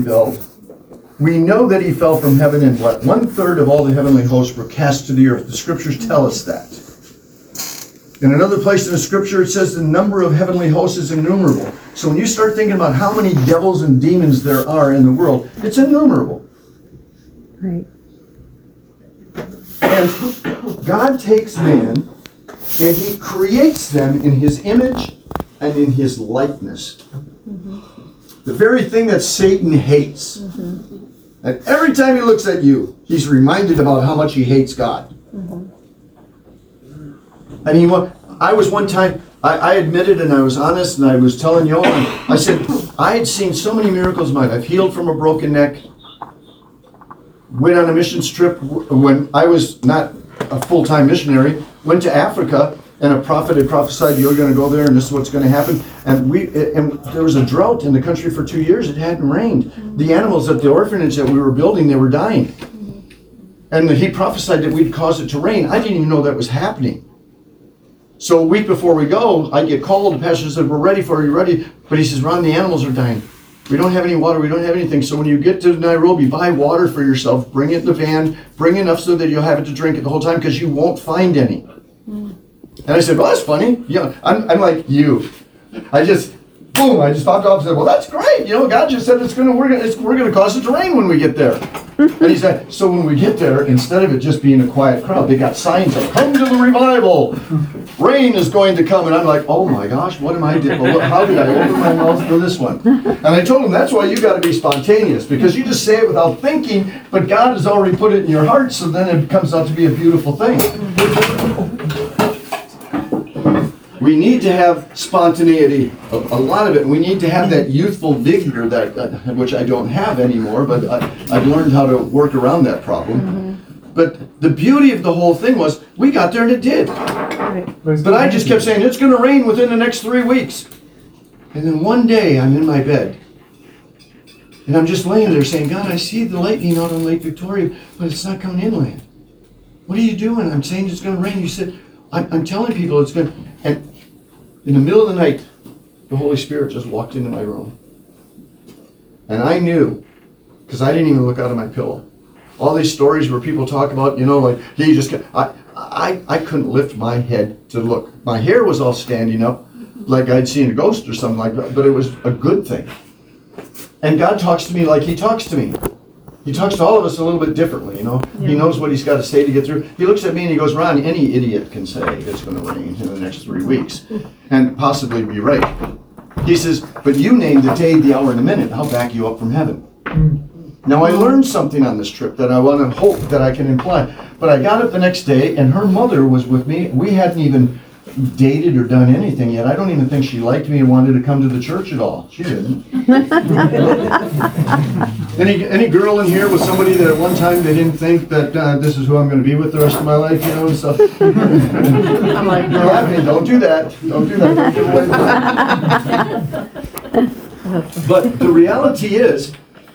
fell, we know that he fell from heaven, and what? 1/3 of all the heavenly hosts were cast to the earth. The scriptures tell us that. In another place in the scripture, it says the number of heavenly hosts is innumerable. So when you start thinking about how many devils and demons there are in the world, it's innumerable. Right. And God takes man and he creates them in his image and in his likeness. Mm-hmm. The very thing that Satan hates. Mm-hmm. And every time he looks at you, he's reminded about how much he hates God. Mm-hmm. And I was one time, I admitted and I was honest and I was telling you all, I said, I had seen so many miracles in my life. I've healed from a broken neck. Went on a missions trip when I was not a full-time missionary. Went to Africa, and a prophet had prophesied, you're going to go there and this is what's going to happen. And there was a drought in the country for 2 years. It hadn't rained. The animals at the orphanage that we were building, they were dying. And he prophesied that we'd cause it to rain. I didn't even know that was happening. So a week before we go, I get called. The pastor said, we're ready for you, ready? But he says, Ron, the animals are dying. We don't have any water. We don't have anything. So when you get to Nairobi, buy water for yourself. Bring it in the van. Bring enough so that you'll have it to drink it the whole time because you won't find any. And I said, well, that's funny. Yeah, I'm like you. I just popped off and said, well, that's great. God just said we're gonna cause it to rain when we get there. And he said, so when we get there, instead of it just being a quiet crowd, they got signs of, come to the revival. Rain is going to come. And I'm like, oh my gosh, what am I doing? How did I open my mouth for this one? And I told him, that's why you got to be spontaneous, because you just say it without thinking, but God has already put it in your heart, so then it comes out to be a beautiful thing. We need to have spontaneity, a lot of it. We need to have that youthful vigor, which I don't have anymore, but I've learned how to work around that problem. Mm-hmm. But the beauty of the whole thing was, we got there and it did. Right. But I just kept saying, it's going to rain within the next 3 weeks. And then one day, I'm in my bed, and I'm just laying there saying, God, I see the lightning out on Lake Victoria, but it's not coming inland. What are you doing? I'm saying it's going to rain. You said, I'm telling people it's going to... And in the middle of the night, the Holy Spirit just walked into my room. And I knew, because I didn't even look out of my pillow. All these stories where people talk about, like, he just... I couldn't lift my head to look. My hair was all standing up like I'd seen a ghost or something like that, but it was a good thing. And God talks to me like he talks to me. He talks to all of us a little bit differently, Yeah. He knows what he's got to say to get through. He looks at me and he goes, Ron, any idiot can say it's going to rain in the next 3 weeks and possibly be right. He says, but you named the day, the hour, and the minute. I'll back you up from heaven. Now, I learned something on this trip that I want to hope that I can imply. But I got up the next day, and her mother was with me. We hadn't even dated or done anything yet. I don't even think she liked me and wanted to come to the church at all. She didn't. Any girl in here was somebody that at one time they didn't think that this is who I'm going to be with the rest of my life, and stuff. I'm like, no, don't do that. Don't do that. Don't give away the But the reality is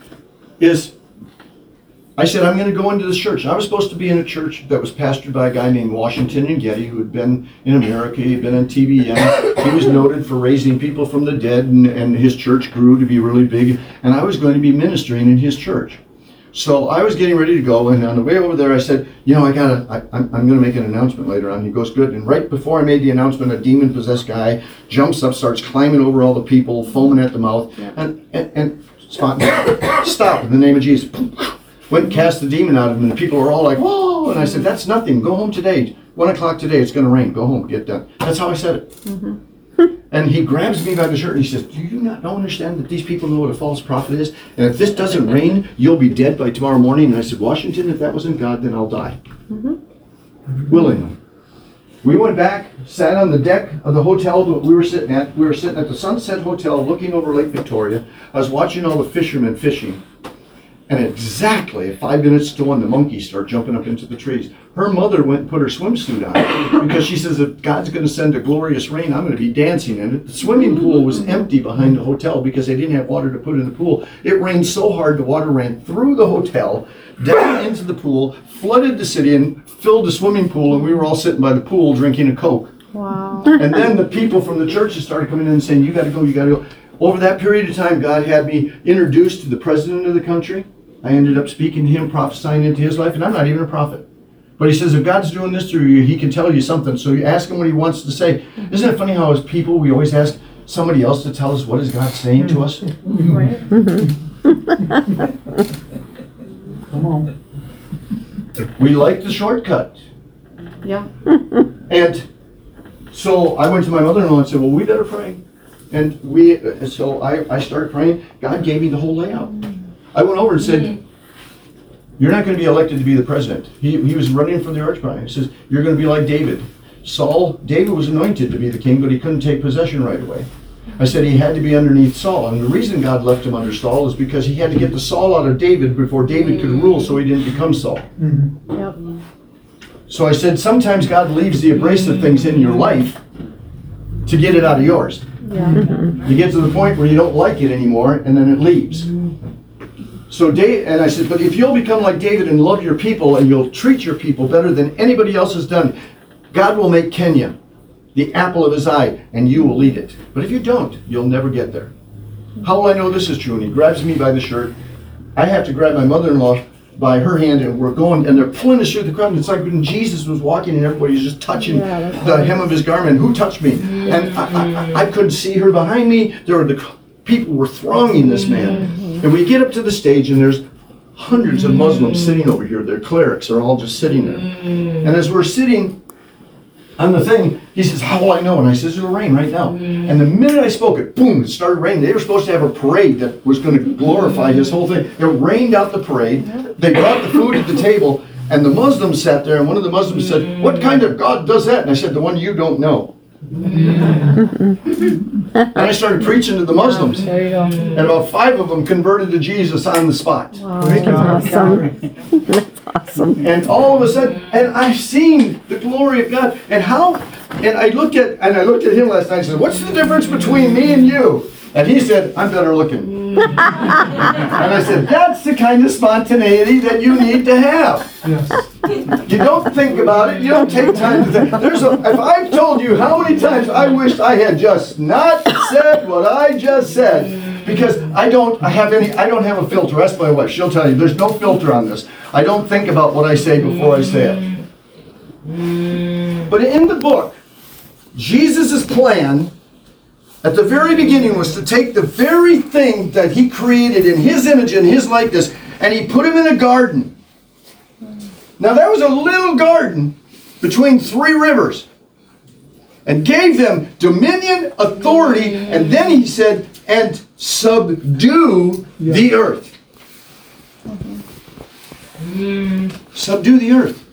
I said, I'm going to go into this church. I was supposed to be in a church that was pastored by a guy named Washington and Getty, who had been in America. He'd been on TBN. He was noted for raising people from the dead, and his church grew to be really big. And I was going to be ministering in his church. So I was getting ready to go, and on the way over there, I said, I'm going to make an announcement later on. He goes, good. And right before I made the announcement, a demon-possessed guy jumps up, starts climbing over all the people, foaming at the mouth, and stop in the name of Jesus. Went and cast the demon out of him, and the people were all like, whoa! And I said, that's nothing. Go home today. 1 o'clock today. It's going to rain. Go home. Get done. That's how I said it. Mm-hmm. And he grabs me by the shirt and he says, do you not understand that these people know what a false prophet is? And if this doesn't rain, you'll be dead by tomorrow morning. And I said, Washington, if that wasn't God, then I'll die. Mm-hmm. Willingly. We went back, sat on the deck of the hotel that we were sitting at. We were sitting at the Sunset Hotel looking over Lake Victoria. I was watching all the fishermen fishing. And exactly at 5 minutes to 1, the monkeys start jumping up into the trees. Her mother went and put her swimsuit on because she says, if God's going to send a glorious rain, I'm going to be dancing in it. The swimming pool was empty behind the hotel because they didn't have water to put in the pool. It rained so hard the water ran through the hotel, down into the pool, flooded the city, and filled the swimming pool, and we were all sitting by the pool drinking a Coke. Wow. And then the people from the churches started coming in and saying, you got to go, you got to go. over that period of time, God had me introduced to the president of the country. I ended up speaking to him, prophesying into his life, and I'm not even a prophet. But he says, if God's doing this through you, he can tell you something. So you ask him what he wants to say. Isn't it funny how as people, we always ask somebody else to tell us what is God saying to us? Right. Come on. We like the shortcut. Yeah. And so I went to my mother-in-law and said, well, we better pray. And so I started praying. God gave me the whole layout. I went over and said, you're not going to be elected to be the president. He was running for the archbishop. He says, you're going to be like David. David was anointed to be the king, but he couldn't take possession right away. I said he had to be underneath Saul. And the reason God left him under Saul is because he had to get the Saul out of David before David could rule, so he didn't become Saul. Yep. So I said, sometimes God leaves the abrasive things in your life to get it out of yours. Yeah. You get to the point where you don't like it anymore, and then it leaves. So and I said, but if you'll become like David and love your people, and you'll treat your people better than anybody else has done, God will make Kenya the apple of his eye, and you will lead it. But if you don't, you'll never get there. How will I know this is true? And he grabs me by the shirt. I have to grab my mother-in-law by her hand, and we're going, and they're pulling us through the crowd. And it's like when Jesus was walking, and everybody's just touching the hem of his garment. Who touched me? And I couldn't see her behind me. People were thronging this man. And we get up to the stage, and there's hundreds of Muslims sitting over here. Their clerics are all just sitting there. And as we're sitting on the thing, he says, how will I know? And I says, it'll rain right now. And the minute I spoke it, boom, it started raining. They were supposed to have a parade that was going to glorify his whole thing. It rained out the parade. They brought the food at the table, and the Muslims sat there, and one of the Muslims said, what kind of God does that? And I said, the one you don't know. And I started preaching to the Muslims. There you go. And about 5 of them converted to Jesus on the spot. Wow. That's awesome. That's awesome. And all of a sudden, and I've seen the glory of God. And I looked at him last night and said, what's the difference between me and you? And he said, I'm better looking. And I said, that's the kind of spontaneity that you need to have. Yes. You don't think about it. You don't take time to think. If I've told you how many times I wished I had just not said what I just said, because I don't have a filter. Ask my wife. She'll tell you there's no filter on this. I don't think about what I say before I say it. But in the book, Jesus' plan at the very beginning was to take the very thing that he created in his image and his likeness, and he put him in a garden. Now that was a little garden between 3 rivers, and gave them dominion, authority, and then he said, and subdue the earth. Subdue the earth.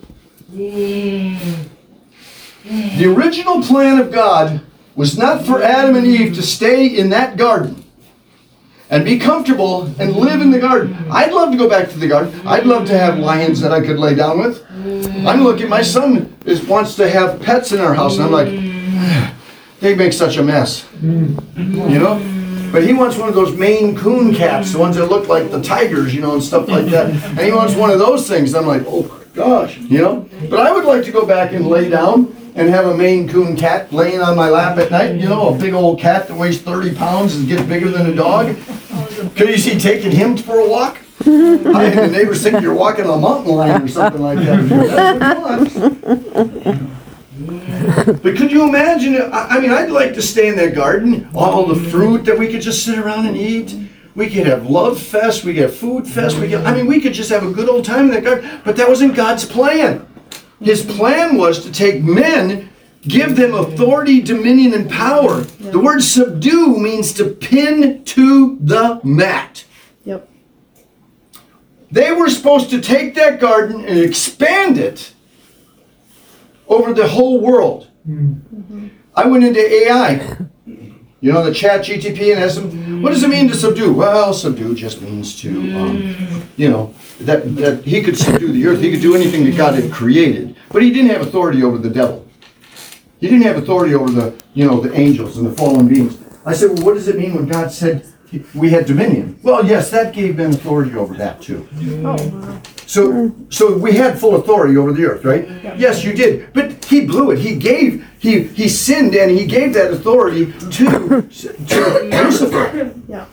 The original plan of God was not for Adam and Eve to stay in that garden and be comfortable and live in the garden. I'd love to go back to the garden. I'd love to have lions that I could lay down with. I'm looking, my son wants to have pets in our house, and I'm like, they make such a mess. You know? But he wants one of those Maine Coon cats, the ones that look like the tigers, and stuff like that. And he wants one of those things. I'm like, oh my gosh, But I would like to go back and lay down and have a Maine Coon cat laying on my lap at night, a big old cat that weighs 30 pounds and gets bigger than a dog. Could you see taking him for a walk? The neighbors think you're walking a mountain lion or something like that. That's what you want. But could you imagine, I'd like to stay in that garden, all the fruit that we could just sit around and eat. We could have love fest, we could have food fest, we could just have a good old time in that garden. But that wasn't God's plan. His plan was to take men, give them authority, dominion, and power. The word subdue means to pin to the mat. Yep. They were supposed to take that garden and expand it over the whole world. I went into AI, the chat GTP, and asked them, what does it mean to subdue? Well, subdue just means to, that he could subdue the earth. He could do anything that God had created. But he didn't have authority over the devil. He didn't have authority over the angels and the fallen beings. I said, well, what does it mean when God said we had dominion? Well, yes, that gave them authority over that too. Oh, wow. So we had full authority over the earth, right? Yes, you did. But he blew it. He sinned and he gave that authority to Lucifer. Yeah.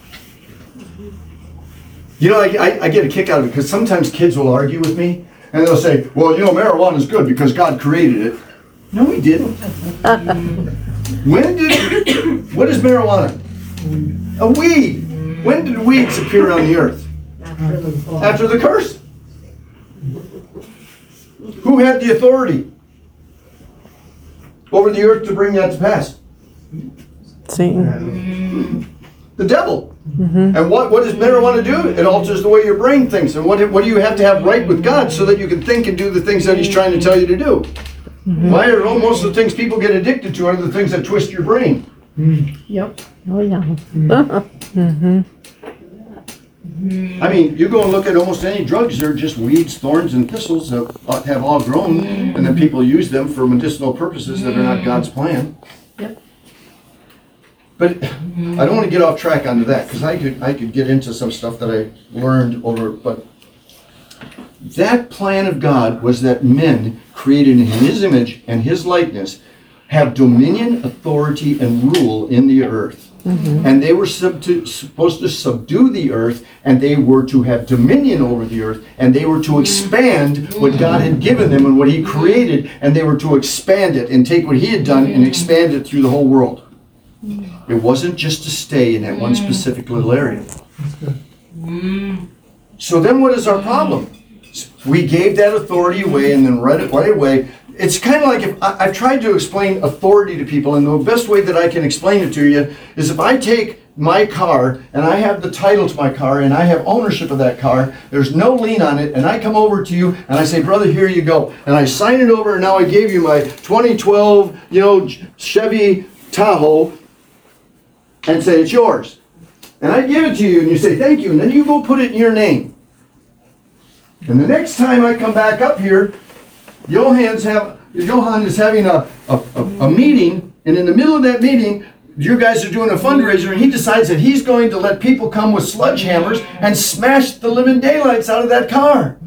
You know, I get a kick out of it because sometimes kids will argue with me and they'll say, well, you know, marijuana is good because God created it. No, he didn't. What is marijuana? A weed. When did weeds appear on the earth? After the curse. Who had the authority over the earth to bring that to pass? Satan. The devil. And what does marijuana do? It alters the way your brain thinks. And what do you have to have right with God so that you can think and do the things that he's trying to tell you to do? Why are most of the things people get addicted to are the things that twist your brain? Yep. Oh, yeah. I mean, you go and look at almost any drugs, they're just weeds, thorns, and thistles that have all grown, and then people use them for medicinal purposes that are not God's plan. Yep. But I don't want to get off track onto that, because I could get into some stuff that I learned over, but that plan of God was that men created in his image and his likeness have dominion, authority, and rule in the earth. And they were supposed to subdue the earth, and they were to have dominion over the earth, and they were to expand what God had given them and what he created, and they were to expand it and take what he had done and expand it through the whole world. It wasn't just to stay in that one specific little area. So then what is our problem? We gave that authority away and then right away. It's kind of like if I've tried to explain authority to people, and the best way that I can explain it to you is if I take my car and I have the title to my car and I have ownership of that car, there's no lien on it, and I come over to you and I say, brother, here you go. And I sign it over, and now I gave you my 2012, Chevy Tahoe and say it's yours. And I give it to you and you say thank you, and then you go put it in your name. And the next time I come back up here, Johan is having a meeting, and in the middle of that meeting, you guys are doing a fundraiser, and he decides that he's going to let people come with sledgehammers and smash the living daylights out of that car.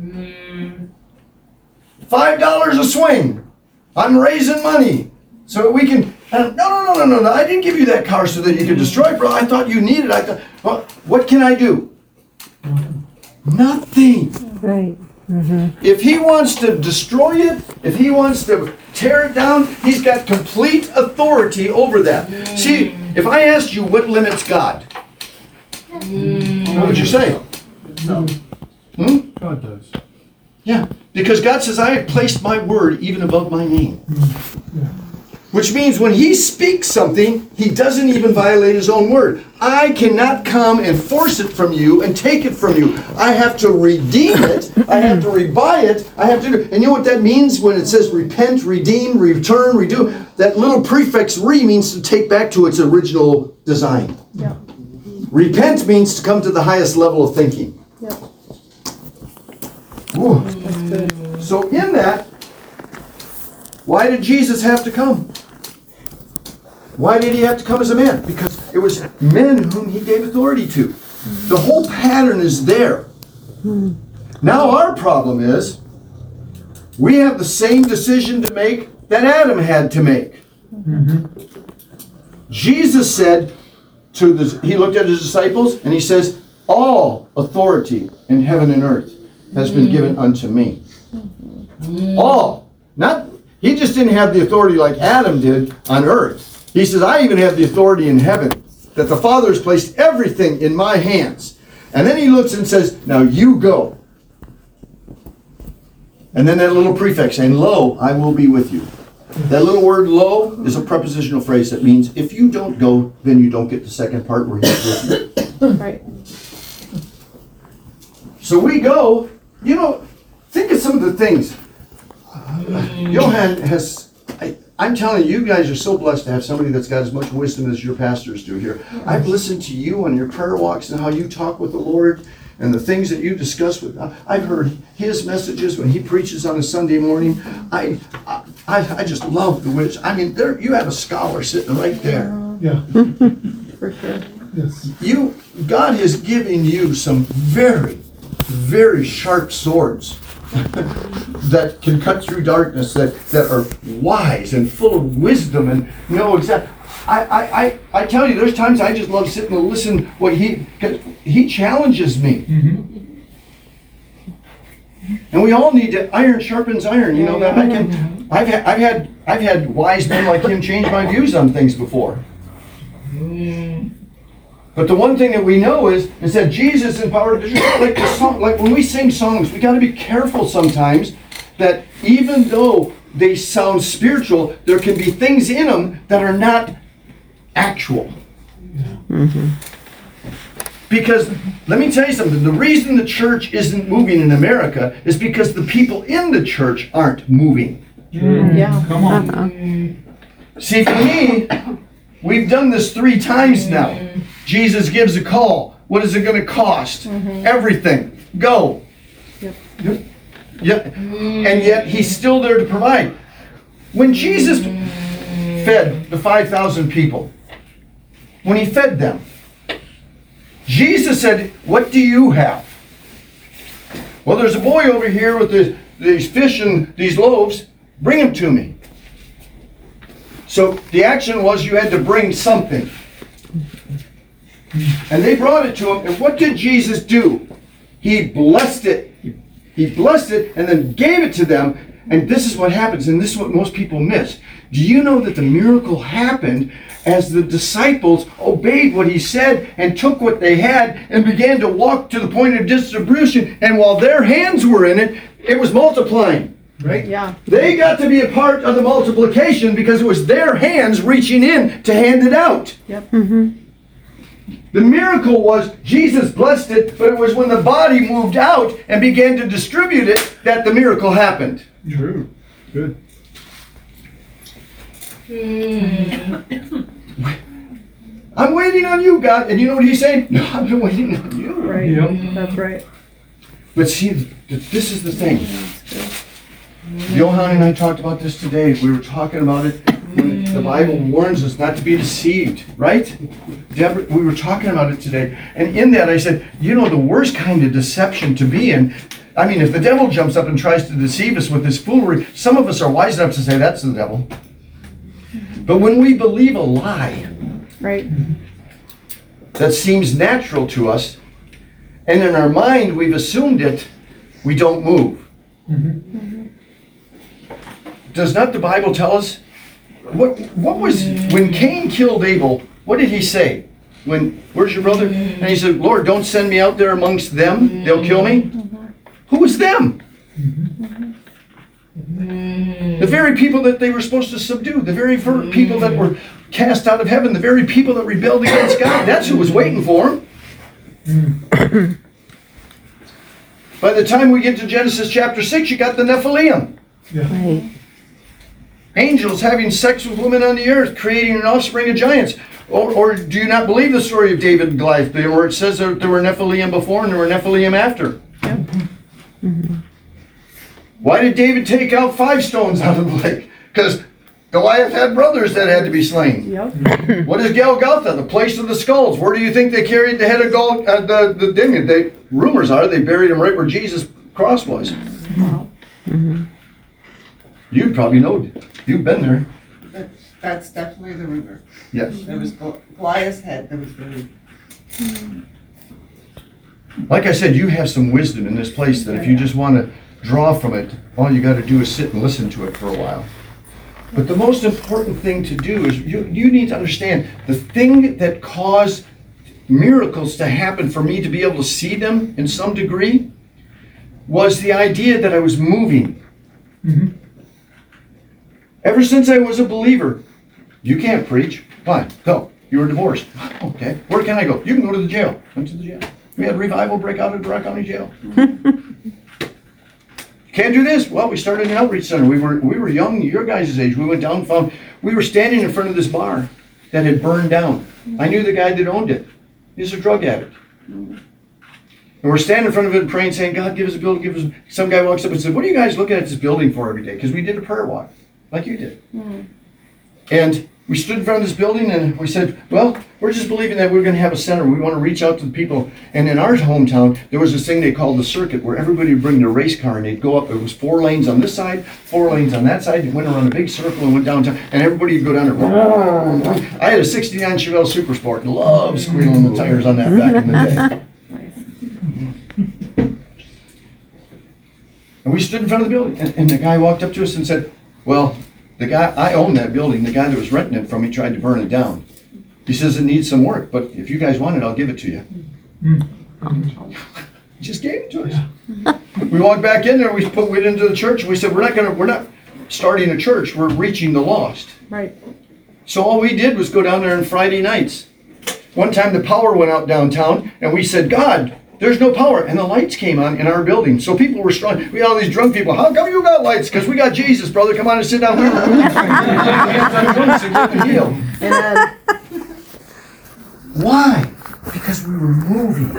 $5 a swing. I'm raising money so we can. No. I didn't give you that car so that you could destroy it, bro. I thought you needed it. Well, what can I do? Nothing. Right. If he wants to destroy it, if he wants to tear it down, he's got complete authority over that. See, if I asked you what limits God, what would you say? God does. Yeah, because God says, I have placed my word even above my name. Which means when he speaks something, he doesn't even violate his own word. I cannot come and force it from you and take it from you. I have to redeem it. I have to rebuy it. I have to do. And you know what that means when it says repent, redeem, return, redo? That little prefix re means to take back to its original design. Yeah. Repent means to come to the highest level of thinking. Yeah. Ooh. So in that, why did Jesus have to come? Why did he have to come as a man? Because it was men whom he gave authority to. The whole pattern is there. Now our problem is, we have the same decision to make that Adam had to make. Jesus said he looked at his disciples and he says, all authority in heaven and earth has been given unto me. All. He just didn't have the authority like Adam did on earth. He says, I even have the authority in heaven, that the Father has placed everything in my hands. And then he looks and says, now you go. And then that little prefix saying, lo, I will be with you. That little word lo is a prepositional phrase that means if you don't go, then you don't get the second part where he's with you. Right. So we go, think of some of the things. Johan has, I'm telling you, you guys are so blessed to have somebody that's got as much wisdom as your pastors do here. I've listened to you on your prayer walks and how you talk with the Lord and the things that you discuss with. I've heard his messages when he preaches on a Sunday morning. I just love the wisdom. I mean, you have a scholar sitting right there. Yeah. For sure. Yes. God has given you some very very sharp swords that can cut through darkness, that are wise and full of wisdom and know exactly. I tell you, there's times I just love sitting and listen what cause he challenges me. And we all need to, iron sharpens iron, you know, that I've had wise men like him change my views on things before. But the one thing that we know is that Jesus empowered, like the song, like when we sing songs, we got to be careful sometimes that even though they sound spiritual, there can be things in them that are not actual. Because let me tell you something, the reason the church isn't moving in America is because the people in the church aren't moving. Yeah. Come on. See, for me, we've done this 3 times now. Jesus gives a call. What is it going to cost? Everything. Go. Yep. Yeah. And yet he's still there to provide. When Jesus fed the 5,000 people, when he fed them, Jesus said, "What do you have?" "Well, there's a boy over here with these fish and these loaves. Bring him to me." So the action was you had to bring something. And they brought it to him. And what did Jesus do? He blessed it. He blessed it and then gave it to them. And this is what happens, and this is what most people miss. Do you know that the miracle happened as the disciples obeyed what he said and took what they had and began to walk to the point of distribution, and while their hands were in it, it was multiplying. Right? Yeah. They got to be a part of the multiplication because it was their hands reaching in to hand it out. Yep. The miracle was Jesus blessed it, but it was when the body moved out and began to distribute it that the miracle happened. True. Good. I'm waiting on you, God. And you know what he's saying? No, I've been waiting on you. Right. Yep. That's right. But see, this is the thing. Johan and I talked about this today. We were talking about it when the Bible warns us not to be deceived, right? Deborah, we were talking about it today. And in that I said, you know, the worst kind of deception to be in, I mean, if the devil jumps up and tries to deceive us with his foolery, some of us are wise enough to say that's the devil. But when we believe a lie Right. that seems natural to us, and in our mind we've assumed it, we don't move. Does not the Bible tell us what was when Cain killed Abel? What did he say? Where's your brother? And he said, "Lord, don't send me out there amongst them. They'll kill me." Who was them? The very people that they were supposed to subdue, the very people that were cast out of heaven, the very people that rebelled against God. That's who was waiting for him. By the time we get to Genesis chapter 6, you got the Nephilim. Right. Angels having sex with women on the earth, creating an offspring of giants. Or do you not believe the story of David and Goliath, where it says that there were Nephilim before and there were Nephilim after? Why did David take out 5 stones out of the lake? Because Goliath had brothers that had to be slain. Yep. What is Golgotha? The place of the skulls. Where do you think they carried the head of the demon? Rumors are they buried him right where Jesus' cross was. Wow. You probably know. You've been there. That's definitely the rumor. Yes. There was Goliath's head that was buried. Like I said, you have some wisdom in this place that if you just want to draw from it, all you got to do is sit and listen to it for a while. But the most important thing to do is you need to understand the thing that caused miracles to happen for me to be able to see them in some degree was the idea that I was moving. Ever since I was a believer, you can't preach. Why? Go. You were divorced. Okay. Where can I go? You can go to the jail. Went to the jail. We had revival break out at Brock County Jail. Can't do this. Well, we started an outreach center. We were young, your guys' age. We went down, we were standing in front of this bar that had burned down. I knew the guy that owned it. He's a drug addict. And we're standing in front of it and praying, saying, God, give us a building, Some guy walks up and said, what are you guys looking at this building for every day? Because we did a prayer walk, like you did. And we stood in front of this building and we said, well, we're just believing that we're going to have a center. We want to reach out to the people. And in our hometown, there was this thing they called the circuit where everybody would bring their race car and they'd go up. It was 4 lanes on this side, 4 lanes on that side. It went around a big circle and went downtown. And everybody would go down there. I had a 69 Chevelle Super Sport and loved squealing the tires on that back in the day. And we stood in front of the building and the guy walked up to us and said, well, the guy, I own that building. The guy that was renting it from me tried to burn it down. He says it needs some work, but if you guys want it, I'll give it to you. He just gave it to us. We walked back in there, we put it into the church, and we said, we're not starting a church, we're reaching the lost. Right. So all we did was go down there on Friday nights. One time the power went out downtown, and we said, God, there's no power. And the lights came on in our building. So people were strong. We had all these drunk people. How come you got lights? Because we got Jesus, brother. Come on and sit down. We were healed. And Why? Because we were moving.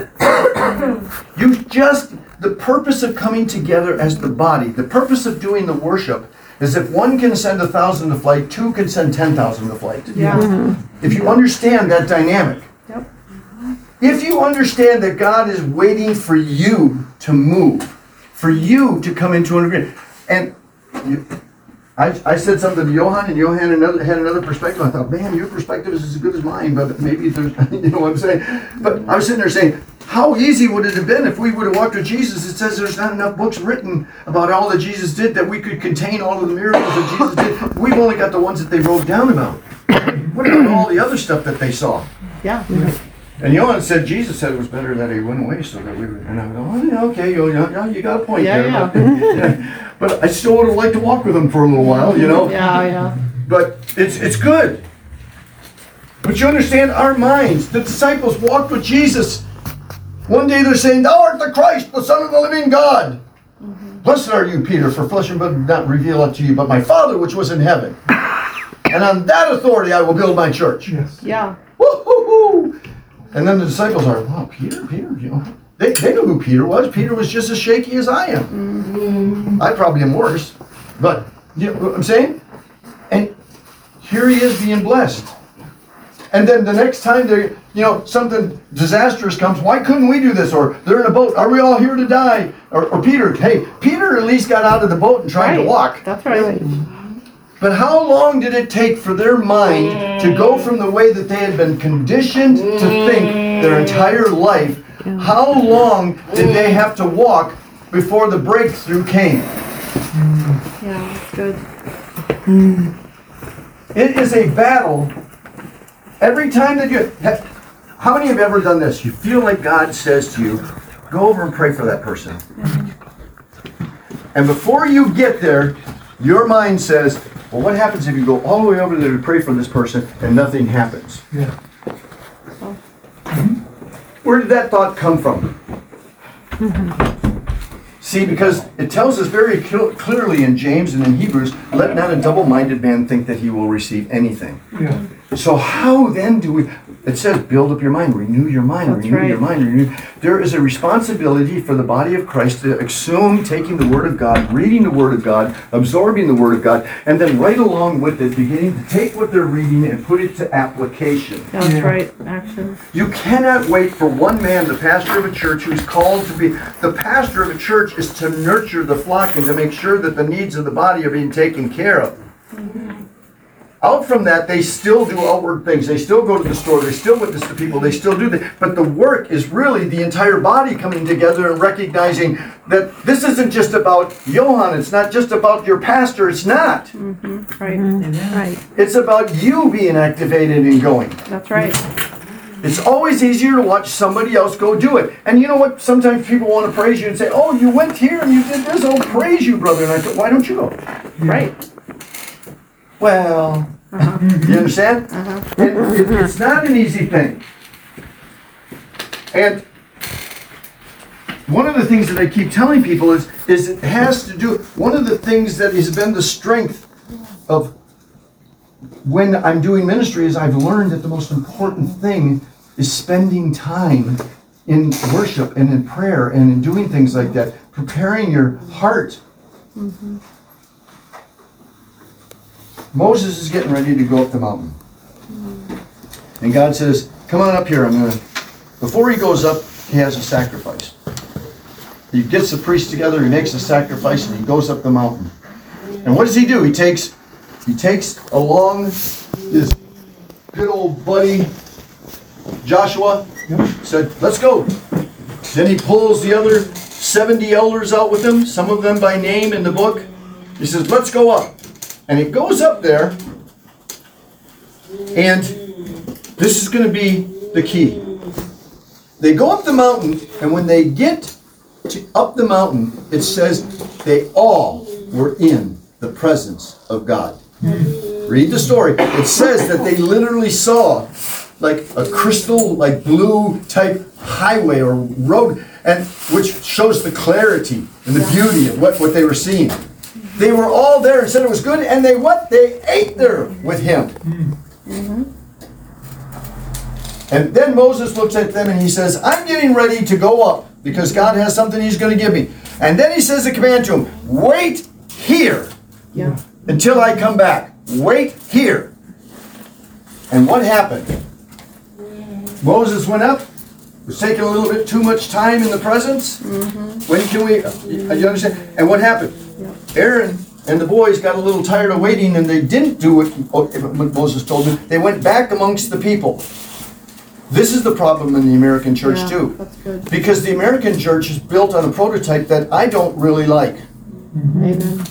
The purpose of coming together as the body, the purpose of doing the worship is if one can send 1,000 to flight, 2 can send 10,000 to flight. yeah. If you understand that dynamic. Yep. If you understand that God is waiting for you to move, for you to come into an agreement, and I said something to Johan, and Johan had another perspective. I thought, man, your perspective is as good as mine, but maybe there's, you know what I'm saying? But I was sitting there saying, how easy would it have been if we would have walked with Jesus? It says there's not enough books written about all that Jesus did that we could contain all of the miracles that Jesus did. We've only got the ones that they wrote down about. What about all the other stuff that they saw? Yeah. And Johan said, Jesus said it was better that he went away so that we would, and I go, oh, yeah, okay, you got a point Yeah, there. yeah. But, yeah. But I still would have liked to walk with him for a little while, you know? Yeah. But it's good. But you understand, our minds, the disciples walked with Jesus. One day they're saying, thou art the Christ, the Son of the living God. Blessed are you, Peter, for flesh and blood did not reveal it to you, but my Father which was in heaven. And on that authority I will build my church. Yes. Yeah. Woo-hoo-hoo! And then the disciples are, wow, Peter, you know. They knew who Peter was. Peter was just as shaky as I am. I probably am worse. But, you know what I'm saying? And here he is being blessed. And then the next time something disastrous comes, why couldn't we do this? Or they're in a boat, are we all here to die? Or Peter, hey, Peter at least got out of the boat and tried to walk. That's right. But how long did it take for their mind to go from the way that they had been conditioned to think their entire life? How long did they have to walk before the breakthrough came? Yeah, that's good. It is a battle. Every time that how many have ever done this? You feel like God says to you, go over and pray for that person. And before you get there, your mind says, well, what happens if you go all the way over there to pray for this person and nothing happens? Yeah. Where did that thought come from? See, because it tells us very clearly in James and in Hebrews, let not a double-minded man think that he will receive anything. Yeah. So how then do we, it says build up your mind, renew your mind, That's renew right. your mind, renew. There is a responsibility for the body of Christ to assume taking the Word of God, reading the Word of God, absorbing the Word of God, and then right along with it, beginning to take what they're reading and put it to application. That's Yeah. right. Action. You cannot wait for one man, the pastor of a church, who's called to be, the pastor of a church is to nurture the flock and to make sure that the needs of the body are being taken care of. Out from that, they still do outward things. They still go to the store. They still witness to people. They still do that. But the work is really the entire body coming together and recognizing that this isn't just about Johan. It's not just about your pastor. It's not. Right. Right. It's about you being activated and going. That's right. It's always easier to watch somebody else go do it. And you know what? Sometimes people want to praise you and say, oh, you went here and you did this. Oh, praise you, brother. And I thought, why don't you go? Right. Well, you understand? It's not an easy thing. And one of the things that I keep telling people is it has to do, one of the things that has been the strength of when I'm doing ministry is I've learned that the most important thing is spending time in worship and in prayer and in doing things like that, preparing your heart. Moses is getting ready to go up the mountain. And God says, come on up here. Before he goes up, he has a sacrifice. He gets the priests together, he makes a sacrifice, and he goes up the mountain. And what does he do? He takes along his good old buddy Joshua, said, let's go. Then he pulls the other 70 elders out with him, some of them by name in the book. He says, let's go up. And it goes up there, and this is going to be the key. They go up the mountain, and when they get up the mountain, it says they all were in the presence of God. Read the story. It says that they literally saw like a crystal, like blue type highway or road, and which shows the clarity and the beauty of what they were seeing. They were all there and said it was good, and they ate there with him. And then Moses looks at them and he says, I'm getting ready to go up because God has something he's going to give me. And then he says a command to him, wait here until I come back. Wait here. And what happened? Moses went up, was taking a little bit too much time in the presence. When can we, you understand? And what happened? Aaron and the boys got a little tired of waiting, and they didn't do what Moses told them. They went back amongst the people. This is the problem in the American church too. That's good. Because the American church is built on a prototype that I don't really like. Amen.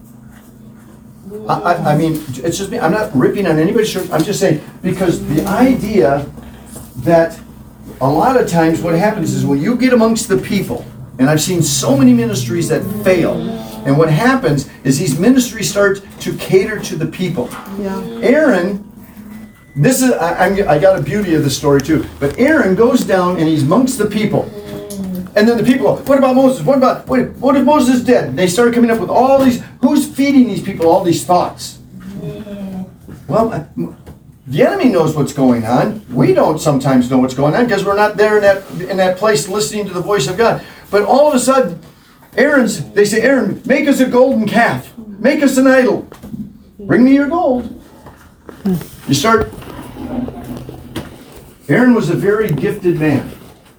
I mean, it's just me. I'm not ripping on anybody's church. I'm just saying, because the idea that a lot of times what happens is when you get amongst the people, and I've seen so many ministries that fail, and what happens is these ministries start to cater to the people. Yeah. Aaron, this is, I got a beauty of this story too, but Aaron goes down and he's amongst the people. And then the people go, what about Moses? What if Moses is dead? They started coming up with all these, who's feeding these people all these thoughts? Well, the enemy knows what's going on. We don't sometimes know what's going on because we're not there in that place listening to the voice of God. But all of a sudden, they say, Aaron, make us a golden calf. Make us an idol. Bring me your gold. You start. Aaron was a very gifted man.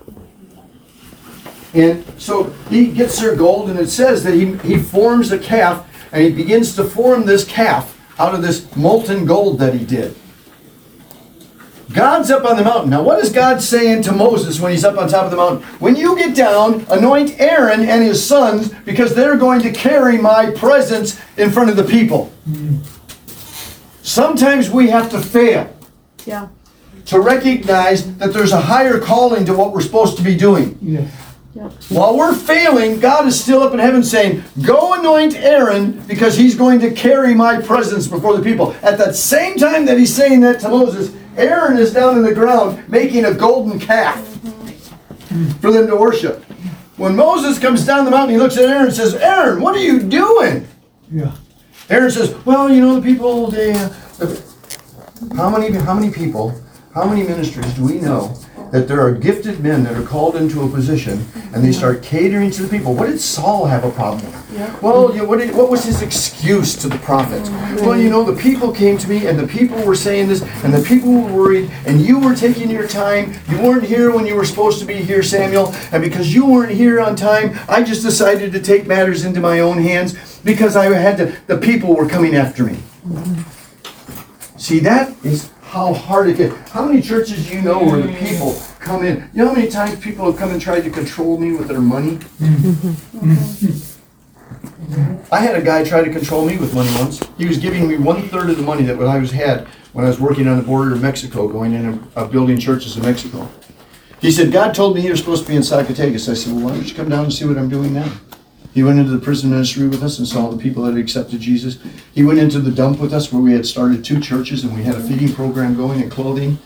And so he gets their gold, and it says that he forms a calf, and he begins to form this calf out of this molten gold that he did. God's up on the mountain. Now, what is God saying to Moses when he's up on top of the mountain? When you get down, anoint Aaron and his sons, because they're going to carry my presence in front of the people. Sometimes we have to fail to recognize that there's a higher calling to what we're supposed to be doing. Yeah. While we're failing, God is still up in heaven saying, go anoint Aaron because he's going to carry my presence before the people. At that same time that he's saying that to Moses, Aaron is down in the ground making a golden calf for them to worship. When Moses comes down the mountain, he looks at Aaron and says, Aaron, what are you doing? Yeah. Aaron says, well, you know, the people, how many people, how many ministries do we know that there are gifted men that are called into a position and they start catering to the people? What did Saul have a problem with? Yeah. Well, what was his excuse to the prophets? Well, you know, the people came to me and the people were saying this and the people were worried and you were taking your time. You weren't here when you were supposed to be here, Samuel. And because you weren't here on time, I just decided to take matters into my own hands because the people were coming after me. See, that is how hard it is. How many churches do you know where the people come in? You know how many times people have come and tried to control me with their money? I had a guy try to control me with money once. He was giving me 1/3 of the money that I had when I was working on the border of Mexico, going in and building churches in Mexico. He said, God told me you were supposed to be in Zacatecas. I said, well, why don't you come down and see what I'm doing now? He went into the prison ministry with us and saw the people that had accepted Jesus. He went into the dump with us where we had started 2 churches and we had a feeding program going and clothing.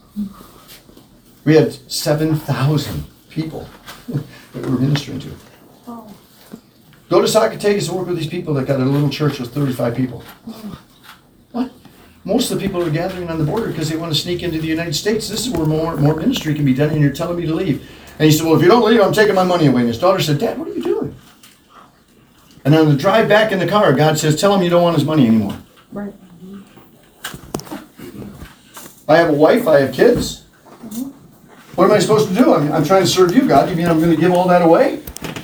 We had 7,000 people that we were ministering to. Go to Zacatecas and work with these people that got a little church with 35 people. What? Most of the people are gathering on the border because they want to sneak into the United States. This is where more ministry can be done, and you're telling me to leave. And he said, well, if you don't leave, I'm taking my money away. And his daughter said, Dad, what are you doing? And on the drive back in the car, God says, tell him you don't want his money anymore. Right. I have a wife, I have kids. What am I supposed to do? I'm trying to serve you, God. You mean I'm gonna give all that away?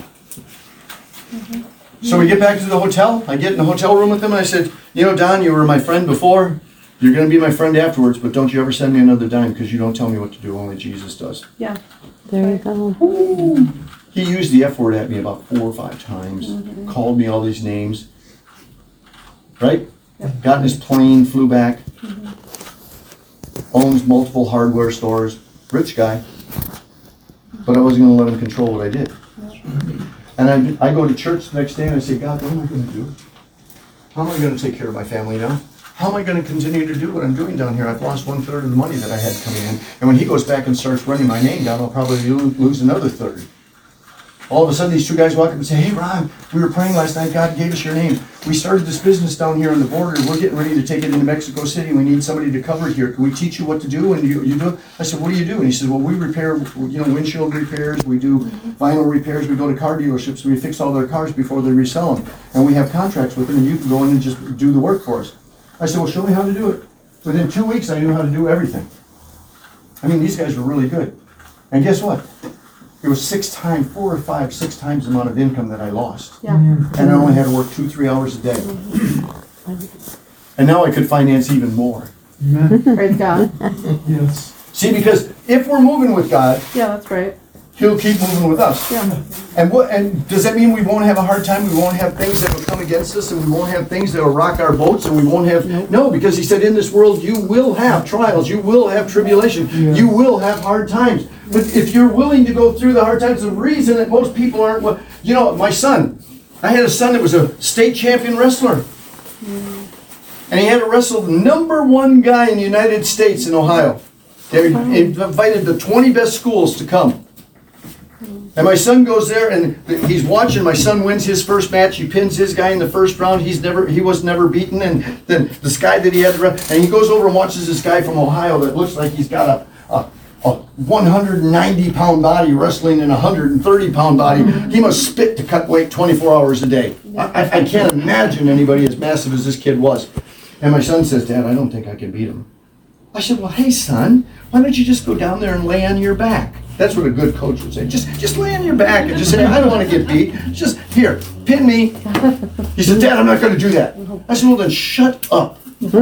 So we get back to the hotel. I get in the hotel room with them and I said, you know, Don, you were my friend before. You're gonna be my friend afterwards, but don't you ever send me another dime because you don't tell me what to do. Only Jesus does. Yeah. There you go. He used the F word at me about 4 or 5 times. Called me all these names. Right? Got in his plane, flew back. Owns multiple hardware stores. Rich guy. But I wasn't gonna let him control what I did. And I go to church the next day and I say, God, what am I gonna do? How am I gonna take care of my family now? How am I gonna continue to do what I'm doing down here? I've lost 1/3 of the money that I had coming in. And when he goes back and starts running my name down, I'll probably lose another 1/3. All of a sudden, these 2 guys walk up and say, hey, Ron, we were praying last night. God gave us your name. We started this business down here on the border. We're getting ready to take it into Mexico City. We need somebody to cover it here. Can we teach you what to do? And you do it? I said, what do you do? And he says, well, we repair, windshield repairs. We do vinyl repairs. We go to car dealerships. We fix all their cars before they resell them. And we have contracts with them, and you can go in and just do the work for us. I said, well, show me how to do it. Within 2 weeks, I knew how to do everything. I mean, these guys were really good. And guess what? It was 6 times the amount of income that I lost. Yeah. And I only had to work 2-3 hours a day. And now I could finance even more. Amen. Praise God. Yes. See, because if we're moving with God, Yeah, that's right. He'll keep moving with us. Yeah. And does that mean we won't have a hard time? We won't have things that will come against us, and we won't have things that will rock our boats, and we won't have... No, because he said in this world you will have trials, you will have tribulation, you will have hard times. But if you're willing to go through the hard times, the reason that most people aren't... my son, I had a son that was a state champion wrestler. And he had to wrestle the #1 guy in the United States in Ohio. They invited the 20 best schools to come. And my son goes there and he's watching. My son wins his first match. He pins his guy in the first round. He was never beaten. And then this guy that he had to run, and he goes over and watches this guy from Ohio that looks like he's got a 190-pound body wrestling in a 130-pound body. He must spit to cut weight 24 hours a day. I can't imagine anybody as massive as this kid was. And my son says, Dad, I don't think I can beat him. I said, well, hey, son, why don't you just go down there and lay on your back? That's what a good coach would say. Just lay on your back and just say, I don't want to get beat. Just, here, pin me. He said, Dad, I'm not going to do that. I said, well, then shut up.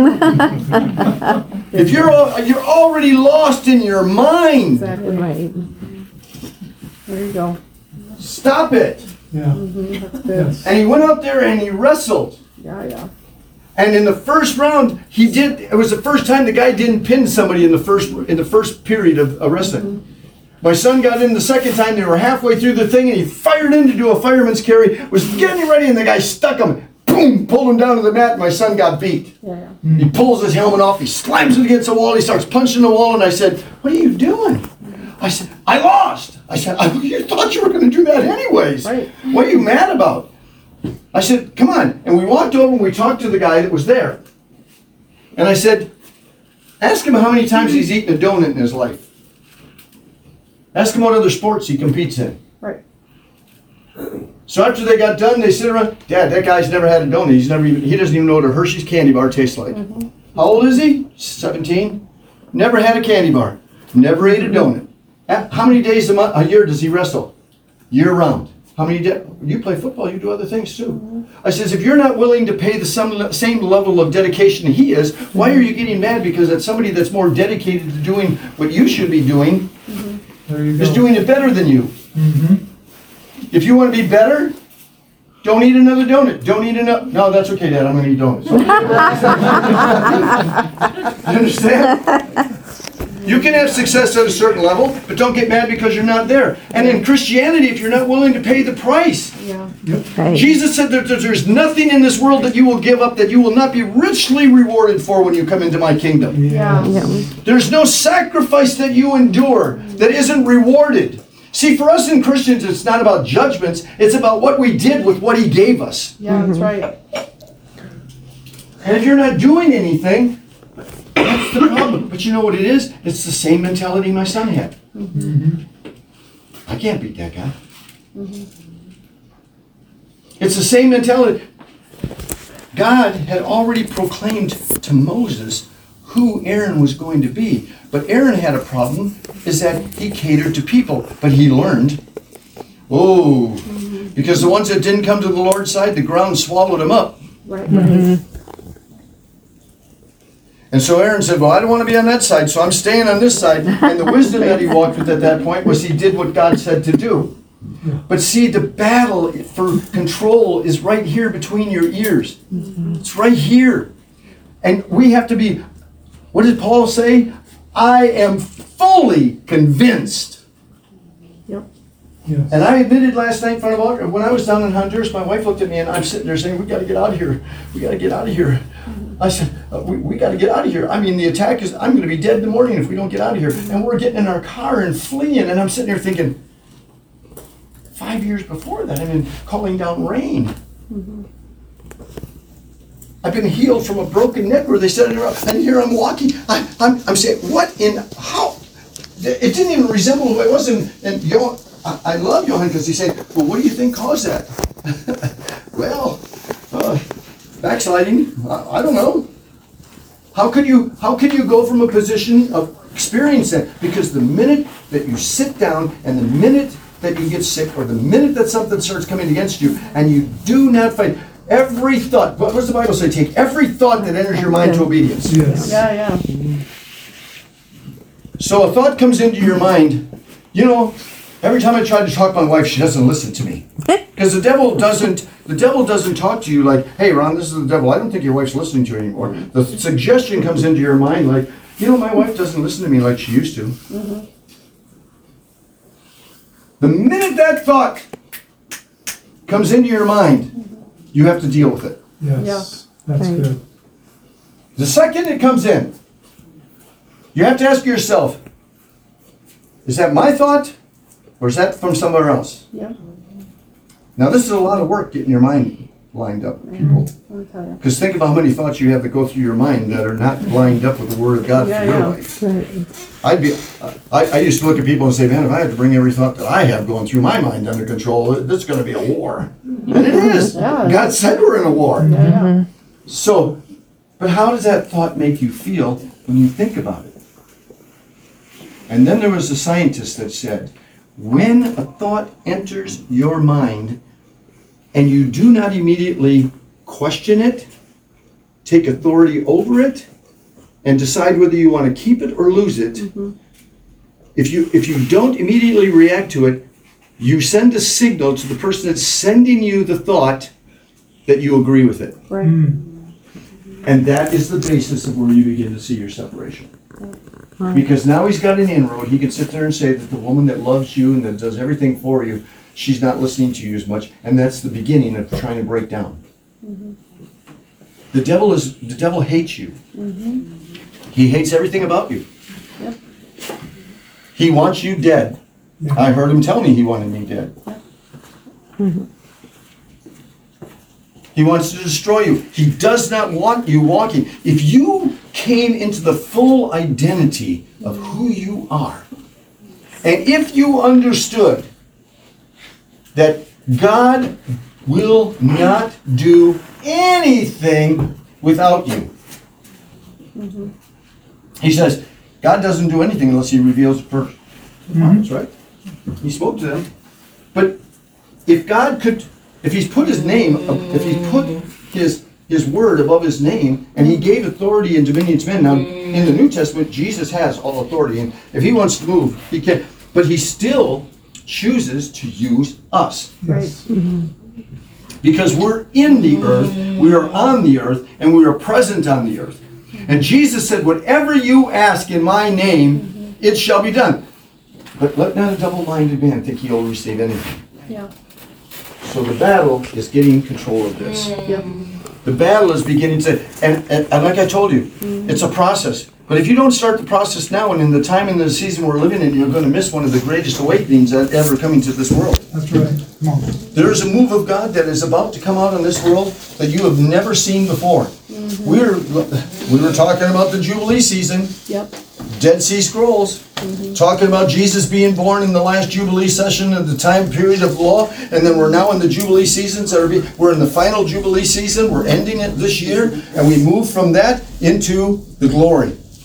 If you're already lost in your mind, Exactly. Right. There you go. stop it. Yeah. That's good. Yes. And he went out there and he wrestled. Yeah. And in the first round, it was the first time the guy didn't pin somebody in the first period of wrestling. My son got in the second time. They were halfway through the thing, and he fired in to do a fireman's carry, was getting ready, and the guy stuck him. Boom! Pulled him down to the mat, and my son got beat. Yeah. He pulls his helmet off, he slams it against the wall, he starts punching the wall, and I said, what are you doing? I said, I lost. I said, you thought you were going to do that anyways. Right. What are you mad about? I said, come on. And we walked over and we talked to the guy that was there. And I said, ask him how many times he's eaten a donut in his life. Ask him what other sports he competes in. Right. So after they got done, they sit around, Dad, that guy's never had a donut. He doesn't even know what a Hershey's candy bar tastes like. How old is he? 17. Never had a candy bar. Never ate a donut. How many days a year does he wrestle? Year round. How many days? You play football, you do other things too. I says, if you're not willing to pay the same level of dedication he is, why are you getting mad because that's somebody that's more dedicated to doing what you should be doing There you go. is doing it better than you? Mm-hmm. If you want to be better, don't eat another donut. Don't eat enough. No, that's okay, Dad. I'm going to eat donuts. You understand? You can have success at a certain level, but don't get mad because you're not there. And in Christianity, if you're not willing to pay the price, Yeah. Right. Jesus said that there's nothing in this world that you will give up that you will not be richly rewarded for when you come into my kingdom. Yeah. Yeah. There's no sacrifice that you endure that isn't rewarded. See, for us in Christians, it's not about judgments. It's about what we did with what he gave us. Yeah, that's right. And if you're not doing anything, that's the problem. But you know what it is? It's the same mentality my son had. I can't beat that guy. It's the same mentality. God had already proclaimed to Moses who Aaron was going to be. But Aaron had a problem, is that he catered to people, but he learned. Oh, because the ones that didn't come to the Lord's side, the ground swallowed them up. Right. And so Aaron said, well, I don't want to be on that side, so I'm staying on this side. And the wisdom that he walked with at that point was he did what God said to do. But see, the battle for control is right here between your ears. It's right here. And we have to be, what did Paul say? I am fully convinced. Yep. Yes. And I admitted last night in front of all, when I was down in Honduras, my wife looked at me and I'm sitting there saying, we got to get out of here. We got to get out of here. I said, we got to get out of here. I mean, the attack is, I'm going to be dead in the morning if we don't get out of here. And we're getting in our car and fleeing. And I'm sitting there thinking, 5 years before that, I've been calling down rain. I've been healed from a broken neck where they set it up. And here I'm walking. I'm saying, what in, how? It didn't even resemble who I was. And Johan, I love Johan because he said, well, what do you think caused that? Well, backsliding, I don't know. How could you go from a position of experience that? Because the minute that you sit down and the minute that you get sick or the minute that something starts coming against you and you do not fight, every thought, what does the Bible say? Take every thought that enters your mind to obedience. Yes. Yeah. So a thought comes into your mind, you know, every time I try to talk to my wife, she doesn't listen to me. Because the devil doesn't talk to you like, hey Ron, this is the devil. I don't think your wife's listening to you anymore. The suggestion comes into your mind like, you know, my wife doesn't listen to me like she used to. The minute that thought comes into your mind, you have to deal with it. Yes. That's Right. good. The second it comes in, you have to ask yourself, is that my thought or is that from somewhere else? Yeah. Now this is a lot of work getting your mind lined up, people. I'll tell you. Because think about how many thoughts you have that go through your mind that are not lined up with the Word of God for your Yeah. life. Right. I used to look at people and say, man, if I had to bring every thought that I have going through my mind under control, this is going to be a war. And it is. Yeah. God said we're in a war. Yeah. So, but how does that thought make you feel when you think about it? And then there was a scientist that said, when a thought enters your mind and you do not immediately question it, take authority over it, and decide whether you want to keep it or lose it, if you don't immediately react to it, you send a signal to the person that's sending you the thought that you agree with it. Right. And that is the basis of where you begin to see your separation. Because now he's got an inroad. He can sit there and say that the woman that loves you and that does everything for you, she's not listening to you as much. And that's the beginning of trying to break down. The devil hates you. He hates everything about you. Yep. He wants you dead. I heard him tell me he wanted me dead. He wants to destroy you. He does not want you walking. If you came into the full identity of who you are, and if you understood that God will not do anything without you. He says, God doesn't do anything unless he reveals the purpose, right? He spoke to them. But if God could, if he's put his name, if he's put his word above his name, and he gave authority and dominion to men. Now, in the New Testament, Jesus has all authority, and if he wants to move, he can. But he still chooses to use us. Yes. Because we're in the earth, we are on the earth, and we are present on the earth. And Jesus said, whatever you ask in my name, it shall be done. But let not a double-minded man think he'll receive anything. Yeah. So the battle is getting control of this. Yep. The battle is beginning to, and like I told you, it's a process. But if you don't start the process now, and in the time and the season we're living in, you're going to miss one of the greatest awakenings that ever coming to this world. That's right. Come on. There is a move of God that is about to come out in this world that you have never seen before. We were talking about the Jubilee season, Yep. Dead Sea Scrolls, talking about Jesus being born in the last Jubilee session of the time period of law, and then we're now in the Jubilee seasons. We're in the final Jubilee season. We're ending it this year, and we move from that into the glory.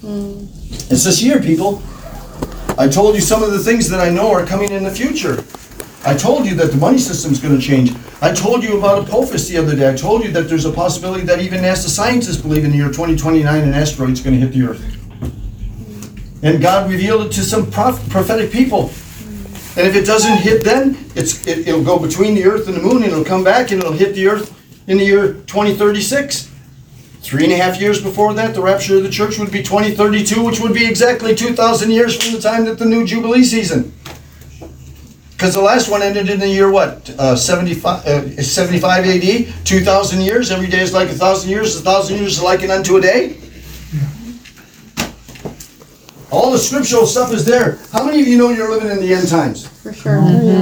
It's this year, people. I told you some of the things that I know are coming in the future. I told you that the money system's going to change. I told you about Apophis the other day. I told you that there's a possibility that even NASA scientists believe in the year 2029 an asteroid's going to hit the Earth. And God revealed it to some prophetic people. And if it doesn't hit then, it'll go between the Earth and the Moon, and it'll come back and it'll hit the Earth in the year 2036. 3.5 years before that, the rapture of the church would be 2032, which would be exactly 2,000 years from the time that the new Jubilee season. Because the last one ended in the year what? 75 AD, 2,000 years. Every day is like 1,000 years. 1,000 years is likened unto a day. All the scriptural stuff is there. How many of you know you're living in the end times? For sure.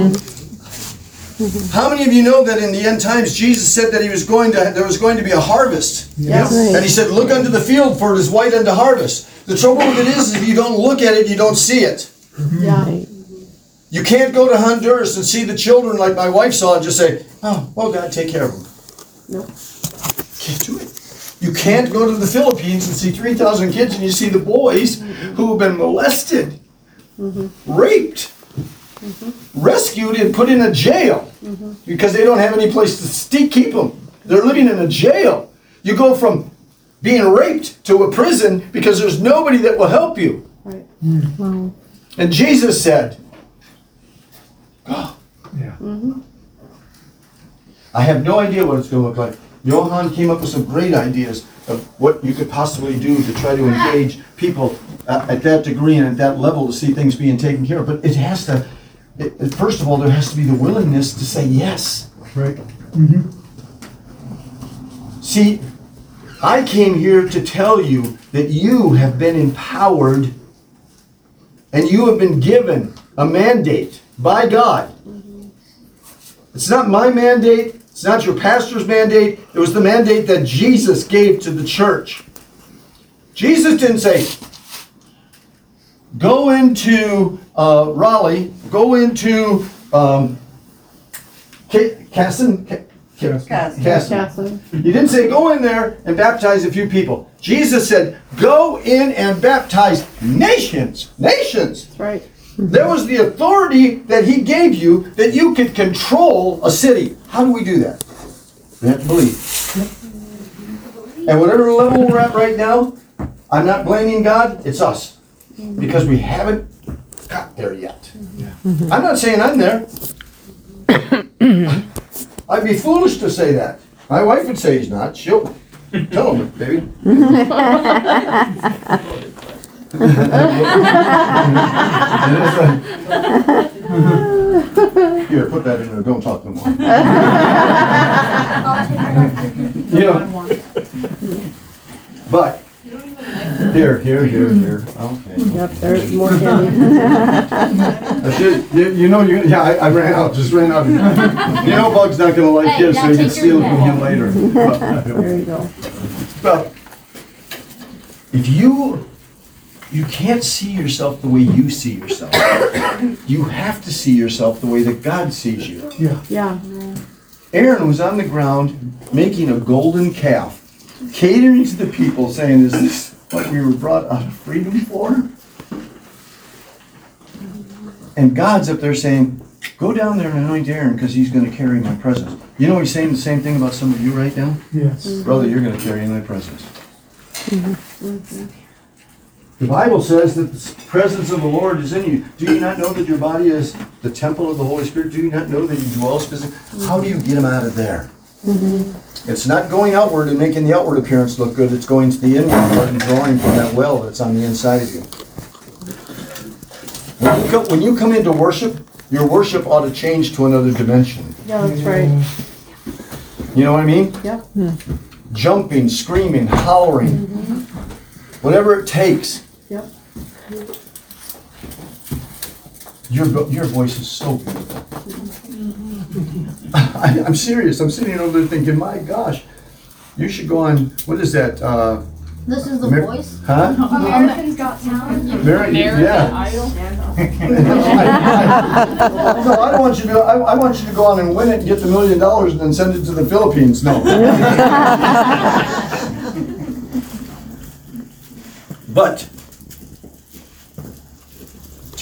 How many of you know that in the end times Jesus said that there was going to be a harvest? Yes. And he said, look unto the field, for it is white unto harvest. The trouble with it is if you don't look at it, you don't see it. Yeah. You can't go to Honduras and see the children like my wife saw and just say, oh, well, God, take care of them. Nope. Can't do it. You can't go to the Philippines and see 3,000 kids and you see the boys who have been molested, raped, rescued and put in a jail because they don't have any place to keep them. They're living in a jail. You go from being raped to a prison because there's nobody that will help you. Right. Wow. And Jesus said, oh, Yeah. I have no idea what it's going to look like. Johann came up with some great ideas of what you could possibly do to try to engage people at that degree and at that level to see things being taken care of. But it has to, first of all, there has to be the willingness to say yes. Right. See, I came here to tell you that you have been empowered and you have been given a mandate by God. It's not my mandate. It's not your pastor's mandate. It was the mandate that Jesus gave to the church. Jesus didn't say, go into Raleigh, go into Casson. Casson. He didn't say go in there and baptize a few people. Jesus said, go in and baptize nations. Nations. That's right. There was the authority that he gave you that you could control a city. How do we do that? We have to believe. And whatever level we're at right now, I'm not blaming God, it's us. Because we haven't got there yet. I'm not saying I'm there. I'd be foolish to say that. My wife would say he's not. She'll tell him, baby. Here, put that in there. Don't talk no more. But here. Okay. Yep, there's more candy. I ran out. Just ran out. Bug's not gonna like this, so you can steal it from him later. There you go. But if you can't see yourself the way you see yourself. You have to see yourself the way that God sees you. Yeah. Aaron was on the ground making a golden calf, catering to the people, saying, is this what we were brought out of freedom for? And God's up there saying, go down there and anoint Aaron because he's going to carry my presence. You know he's saying the same thing about some of you right now? Yes. Brother, you're going to carry my presence. The Bible says that the presence of the Lord is in you. Do you not know that your body is the temple of the Holy Spirit? Do you not know that he dwells physically? How do you get him out of there? It's not going outward and making the outward appearance look good. It's going to the inward part and drawing from that well that's on the inside of you. When you come into worship, your worship ought to change to another dimension. Yeah, that's right. You know what I mean? Yep. Jumping, screaming, hollering, whatever it takes. Yep. Your voice is so beautiful. I'm serious. I'm sitting over there thinking, my gosh, you should go on, what is that? This is The Voice? Huh? Americans Got Talent? Yeah. No, I don't want you to. I want you to go on and win it and get the $1 million and then send it to the Philippines. No. But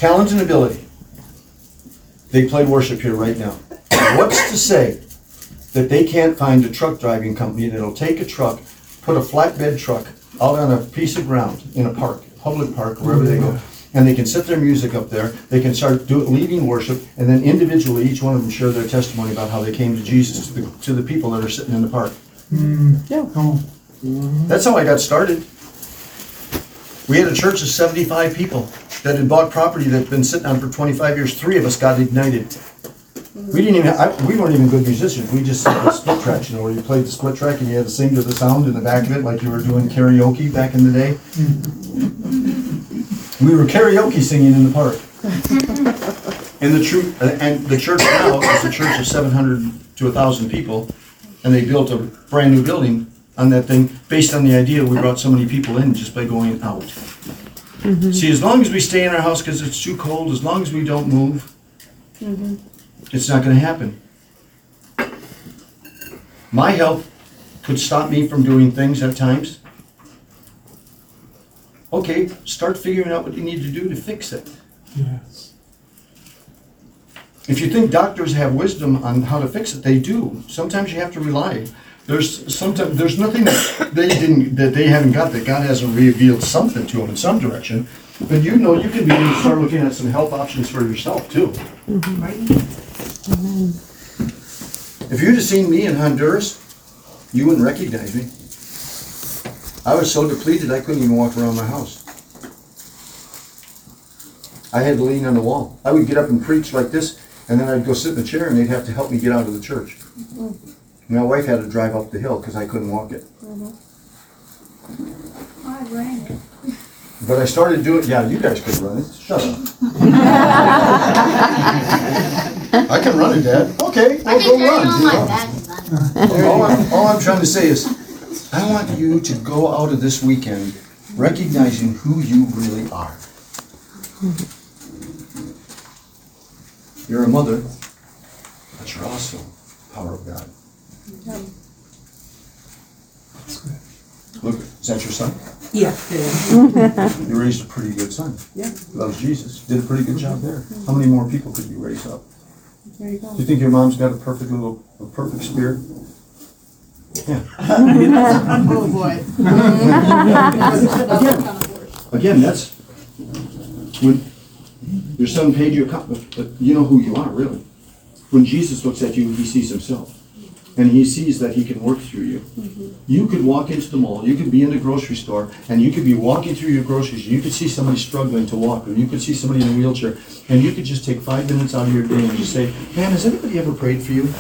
talent and ability. They play worship here right now. What's to say that they can't find a truck driving company that'll take a truck, put a flatbed truck out on a piece of ground in a park, public park, wherever they go, and they can set their music up there, they can start leading worship, and then individually, each one of them share their testimony about how they came to Jesus, to the people that are sitting in the park. Yeah. Come on. That's how I got started. We had a church of 75 people that had bought property that had been sitting on for 25 years. 3 of us got ignited. We weren't even good musicians. We just sang the split track, where you played the split track and you had to sing to the sound in the back of it like you were doing karaoke back in the day. We were karaoke singing in the park. And the church now is a church of 700 to 1,000 people, and they built a brand new building on that thing based on the idea we brought so many people in just by going out. See, as long as we stay in our house because it's too cold, as long as we don't move, it's not going to happen. My health could stop me from doing things at times. Okay, start figuring out what you need to do to fix it. Yes. If you think doctors have wisdom on how to fix it, they do. Sometimes you have to rely. There's nothing that they haven't got that God hasn't revealed something to them in some direction. But you can begin to start looking at some health options for yourself too. If you'd have seen me in Honduras, you wouldn't recognize me. I was so depleted I couldn't even walk around my house. I had to lean on the wall. I would get up and preach like this, and then I'd go sit in the chair and they'd have to help me get out of the church. My wife had to drive up the hill because I couldn't walk it. I ran it. But I started doing, yeah, you guys could run it. Shut up. I can run it, Dad. Okay, I well, can go carry run. on you my know. back then. All I'm trying to say is, I want you to go out of this weekend recognizing who you really are. You're a mother, but you're also the power of God. Look, is that your son? Yeah. You raised a pretty good son. Yeah. Loves Jesus. Did a pretty good job there. How many more people could you raise up? There you go. Do you think your mom's got a perfect spirit? Yeah. Oh, boy. Again, that's when your son paid you a compliment, but you know who you are, really. When Jesus looks at you, he sees himself. And he sees that he can work through you. You could walk into the mall, you could be in the grocery store, and you could be walking through your groceries, you could see somebody struggling to walk, or you could see somebody in a wheelchair, and you could just take 5 minutes out of your day and just say, man, has anybody ever prayed for you?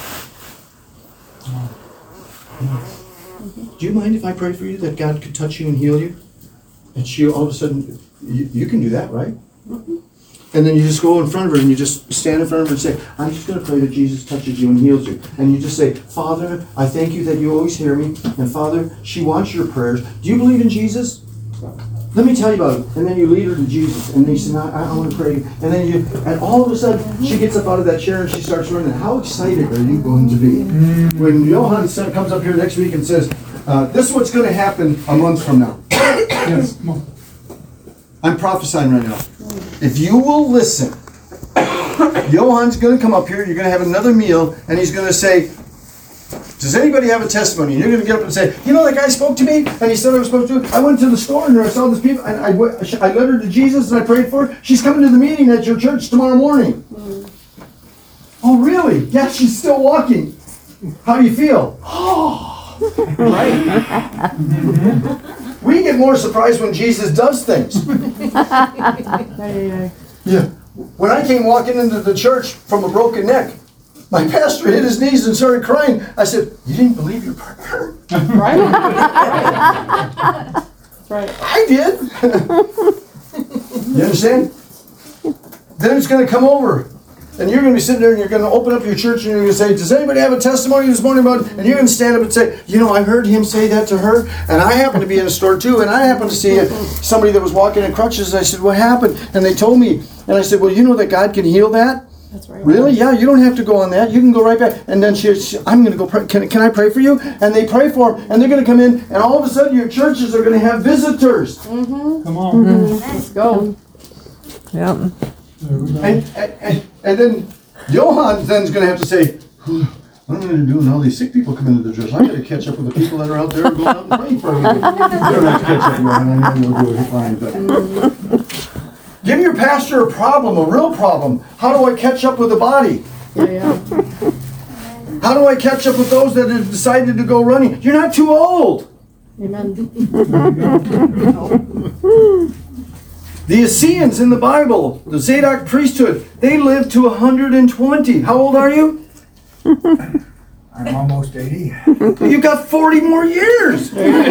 Do you mind if I pray for you that God could touch you and heal you? And she all of a sudden, you can do that, right? And then you just go in front of her and you just stand in front of her and say, I'm just going to pray that Jesus touches you and heals you. And you just say, Father, I thank you that you always hear me. And Father, she wants your prayers. Do you believe in Jesus? Let me tell you about it. And then you lead her to Jesus. And then you say, I want to pray. And all of a sudden, she gets up out of that chair and she starts running. How excited are you going to be? When Johan comes up here next week and says, this is what's going to happen a month from now. Yes. Come on. I'm prophesying right now. If you will listen, Johan's going to come up here, you're going to have another meal, and he's going to say, does anybody have a testimony? And you're going to get up and say, you know, that guy spoke to me, and he said I was supposed to. I went to the store, and I saw this people, and I led her to Jesus, and I prayed for her. She's coming to the meeting at your church tomorrow morning. Oh, really? Yeah, she's still walking. How do you feel? Oh, right? We get more surprised when Jesus does things. Yeah. When I came walking into the church from a broken neck, my pastor hit his knees and started crying. I said, you didn't believe your prayer? Right? Right. I did. You understand? Then it's going to come over. And you're going to be sitting there and you're going to open up your church and you're going to say, does anybody have a testimony this morning about it? And you're going to stand up and say, you know, I heard him say that to her, and I happened to be in a store too, and I happened to see somebody that was walking in crutches, and I said, what happened? And they told me, and I said, well, you know that God can heal that? That's right. Really? Yeah, you don't have to go on that. You can go right back. And then I'm going to go pray. Can I pray for you? And they pray for them, and they're going to come in, and all of a sudden your churches are going to have visitors. Come on. Let's go. Yep. There we go. And then Johan then's gonna have to say, what am I gonna do when all these sick people come into the church? I gotta catch up with the people that are out there going out and praying for everybody. You don't have to catch up, Johan, I know you'll do it fine, but. Give your pastor a problem, a real problem. How do I catch up with the body? Yeah. How do I catch up with those that have decided to go running? You're not too old. Amen. The Essenes in the Bible, the Zadok priesthood, they lived to 120. How old are you? I'm almost 80. You've got 40 more years.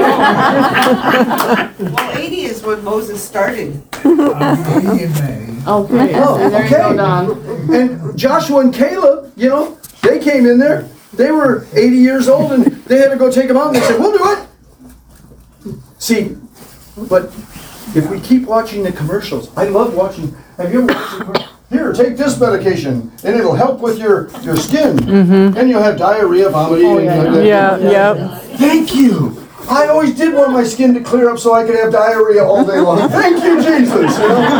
Well, 80 is when Moses started. I'm 80 in May. Okay. Oh, There you okay. go, Don. And Joshua and Caleb, you know, they came in there. They were 80 years old and they had to go take them out and they said, we'll do it. See, but if we keep watching the commercials, I love watching, have you ever watched the commercials? Here, take this medication and it'll help with your skin. And you'll have diarrhea, vomiting. Oh, and yeah, like that. Yeah. Thank you. I always did want my skin to clear up so I could have diarrhea all day long. Thank you, Jesus. You know?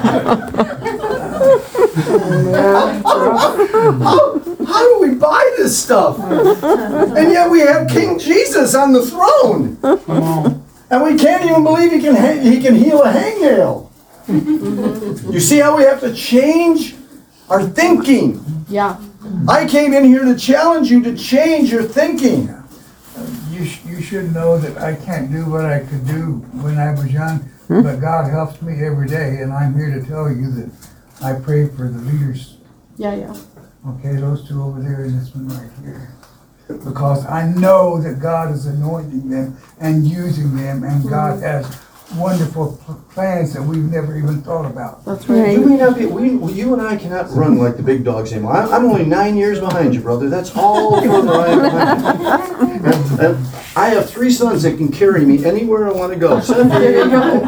How do we buy this stuff? And yet we have King Jesus on the throne. Come on. And we can't even believe he can heal a hangnail. You see how we have to change our thinking. Yeah. I came in here to challenge you to change your thinking. You should know that I can't do what I could do when I was young, but God helps me every day, and I'm here to tell you that I pray for the leaders. Yeah. Okay, those two over there and this one right here. Because I know that God is anointing them and using them, and God has wonderful plans that we've never even thought about. That's right. You may not be, you and I cannot run like the big dogs anymore. I'm only 9 years behind you, brother. That's all further I am behind you. And I have 3 sons that can carry me anywhere I want to go. Son, there you go.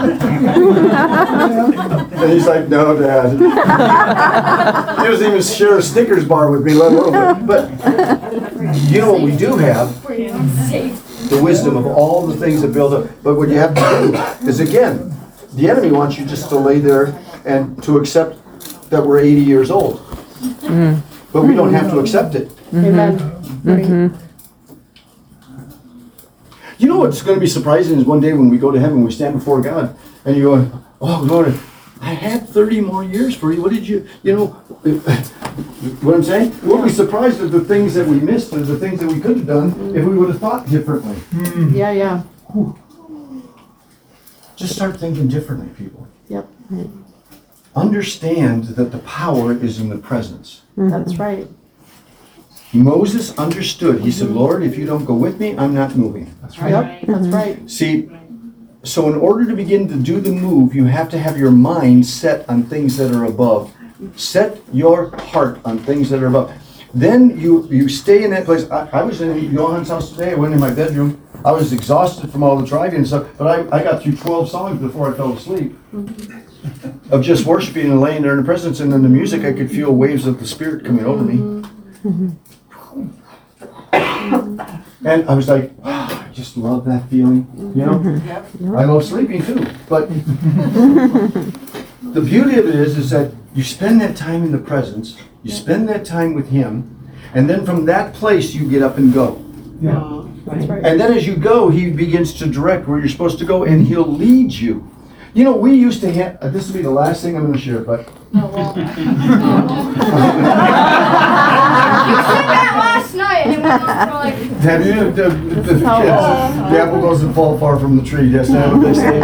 And he's like, no, Dad. He doesn't even share a Snickers bar with me, let alone. But you know what we do have? The wisdom of all the things that build up. But what you have to do is, again, the enemy wants you just to lay there and to accept that we're 80 years old. But we don't have to accept it. Amen. Right. You know what's going to be surprising is one day when we go to heaven, we stand before God, and you go, oh, Lord, I had 30 more years for you. What did you know, what I'm saying? We'll be surprised at the things that we missed and the things that we could have done if we would have thought differently. Yeah. Just start thinking differently, people. Yep. Understand that the power is in the presence. That's right. Moses understood. He said, Lord, if you don't go with me, I'm not moving. Yep. That's right. See, so in order to begin to do the move, you have to have your mind set on things that are above. Set your heart on things that are above. Then you stay in that place. I was in Johan's house today. I went in my bedroom. I was exhausted from all the driving and stuff, but I got through 12 songs before I fell asleep. Of just worshiping and laying there in the presence, and then the music, I could feel waves of the Spirit coming over me. And I was like, I just love that feeling, you know? I love sleeping too, but the beauty of it is that you spend that time in the presence, you spend that time with Him, and then from that place you get up and go. Yeah. That's right. And then as you go, He begins to direct where you're supposed to go, and He'll lead you. You know, we used to have, this will be the last thing I'm going to share, but You said that last night and it went on for like. have you, the apple doesn't fall far from the tree, that's not what they say.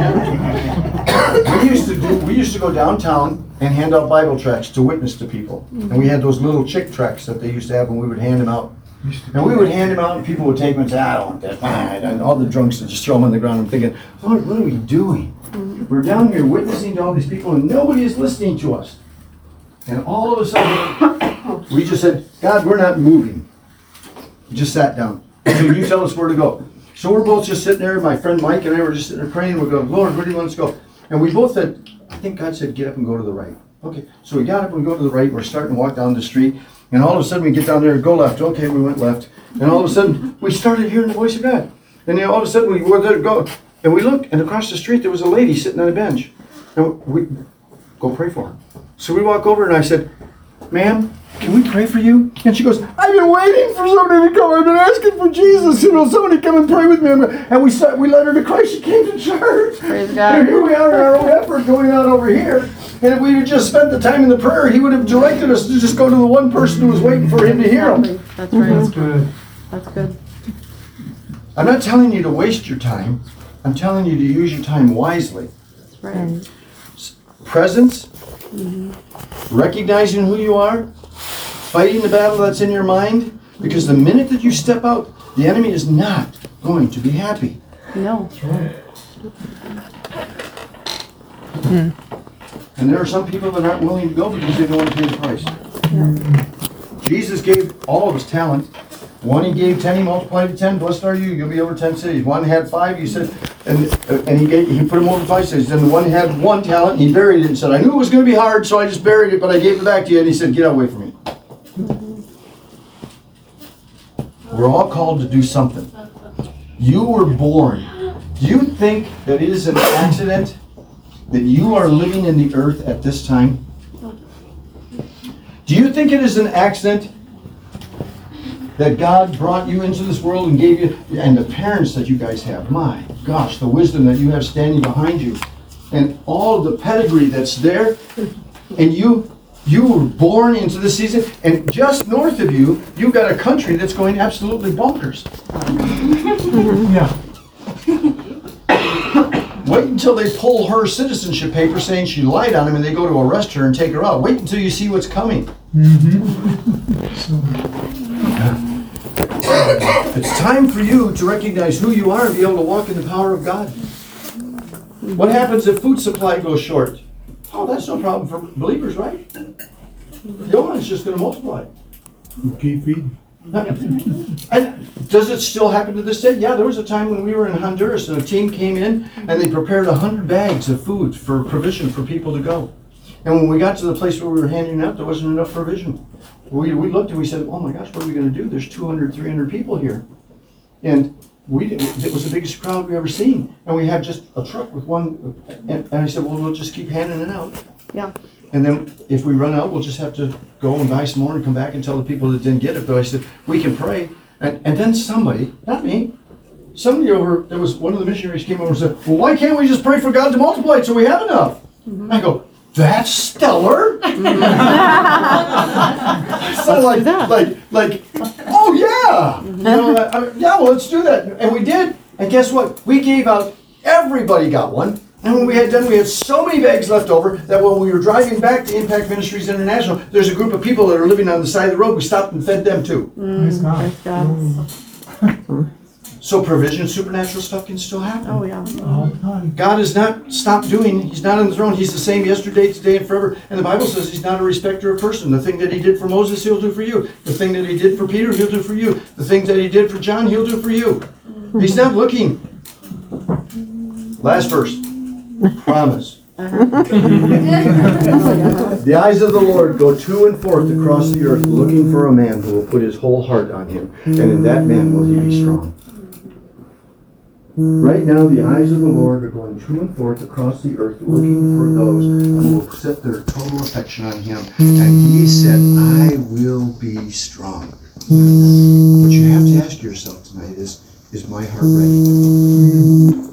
We used to go downtown and hand out Bible tracts to witness to people. And we had those little chick tracts that they used to have, and we would hand them out. And we would hand them out, and people would take them and say, I don't want that. And all the drunks would just throw them on the ground. I'm thinking, Lord, what are we doing? We're down here witnessing to all these people, and nobody is listening to us. And all of a sudden, we just said, God, we're not moving. We just sat down. So you tell us where to go. So we're both just sitting there. My friend Mike and I were just sitting there praying. We're going, Lord, where do you want us to go? And we both said, I think God said, get up and go to the right. Okay, so we got up and go to the right. We're starting to walk down the street. And all of a sudden, we get down there and go left. Okay, we went left. And all of a sudden, we started hearing the voice of God. And then all of a sudden, we were there to go. And we looked, and across the street, there was a lady sitting on a bench. And we go pray for her. So we walk over and I said, ma'am, can we pray for you? And she goes, I've been waiting for somebody to come. I've been asking for Jesus. Somebody come and pray with me. And we led her to Christ. She came to church. Praise God. And here we are in our own effort going on over here. And if we had just spent the time in the prayer, he would have directed us to just go to the one person who was waiting for him to hear him. That's right. That's good. That's good. I'm not telling you to waste your time. I'm telling you to use your time wisely. That's right. Presence, recognizing who you are, fighting the battle that's in your mind, because the minute that you step out, the enemy is not going to be happy. No. And there are some people that aren't willing to go because they don't want to pay the price. Jesus gave all of us talent. One he gave 10, he multiplied to 10. Blessed are you, you'll be over 10 cities. One had 5, he said, and he put them over 5 cities. Then the one had 1 talent, and he buried it and said, I knew it was going to be hard, so I just buried it, but I gave it back to you. And he said, get away from me. We're all called to do something. You were born. Do you think that it is an accident that you are living in the earth at this time? Do you think it is an accident that God brought you into this world and gave you, and the parents that you guys have? My gosh, the wisdom that you have standing behind you, and all the pedigree that's there, and you were born into this season, and just north of you, you've got a country that's going absolutely bonkers. Yeah. Wait until they pull her citizenship paper saying she lied on him and they go to arrest her and take her out. Wait until you see what's coming. It's time for you to recognize who you are and be able to walk in the power of God. What happens if food supply goes short? Oh, that's no problem for believers, right? The one's just going to multiply. Keep feeding. And does it still happen to this day? Yeah, there was a time when we were in Honduras and a team came in and they prepared 100 bags of food for provision for people to go. And when we got to the place where we were handing out, there wasn't enough provision. We looked and we said, oh my gosh, what are we going to do? There's 200, 300 people here. And it was the biggest crowd we ever seen. And we had just a truck with one, and I said, well, we'll just keep handing it out. Yeah. And then if we run out, we'll just have to go and buy some more and come back and tell the people that didn't get it. But I said, we can pray. And then somebody, not me, somebody over, there was one of the missionaries came over and said, well, why can't we just pray for God to multiply it so we have enough? I go, that's stellar. So like, oh yeah. You know, yeah, well, let's do that. And we did. And guess what? We gave out, everybody got one. And when we had done, we had so many bags left over that when we were driving back to Impact Ministries International, there's a group of people that are living on the side of the road. We stopped and fed them too. Praise God. Praise God. So provision, supernatural stuff can still happen. Oh, yeah. All the time. God has not stopped doing. He's not on the throne. He's the same yesterday, today, and forever. And the Bible says he's not a respecter of person. The thing that he did for Moses, he'll do for you. The thing that he did for Peter, he'll do for you. The thing that he did for John, he'll do for you. He's not looking. Last verse. Promise. The eyes of the Lord go to and forth across the earth, looking for a man who will put his whole heart on him, and in that man will he be strong. Right now, the eyes of the Lord are going to and forth across the earth, looking for those who will set their total affection on him. And he said, I will be strong. What you have to ask yourself tonight is my heart ready?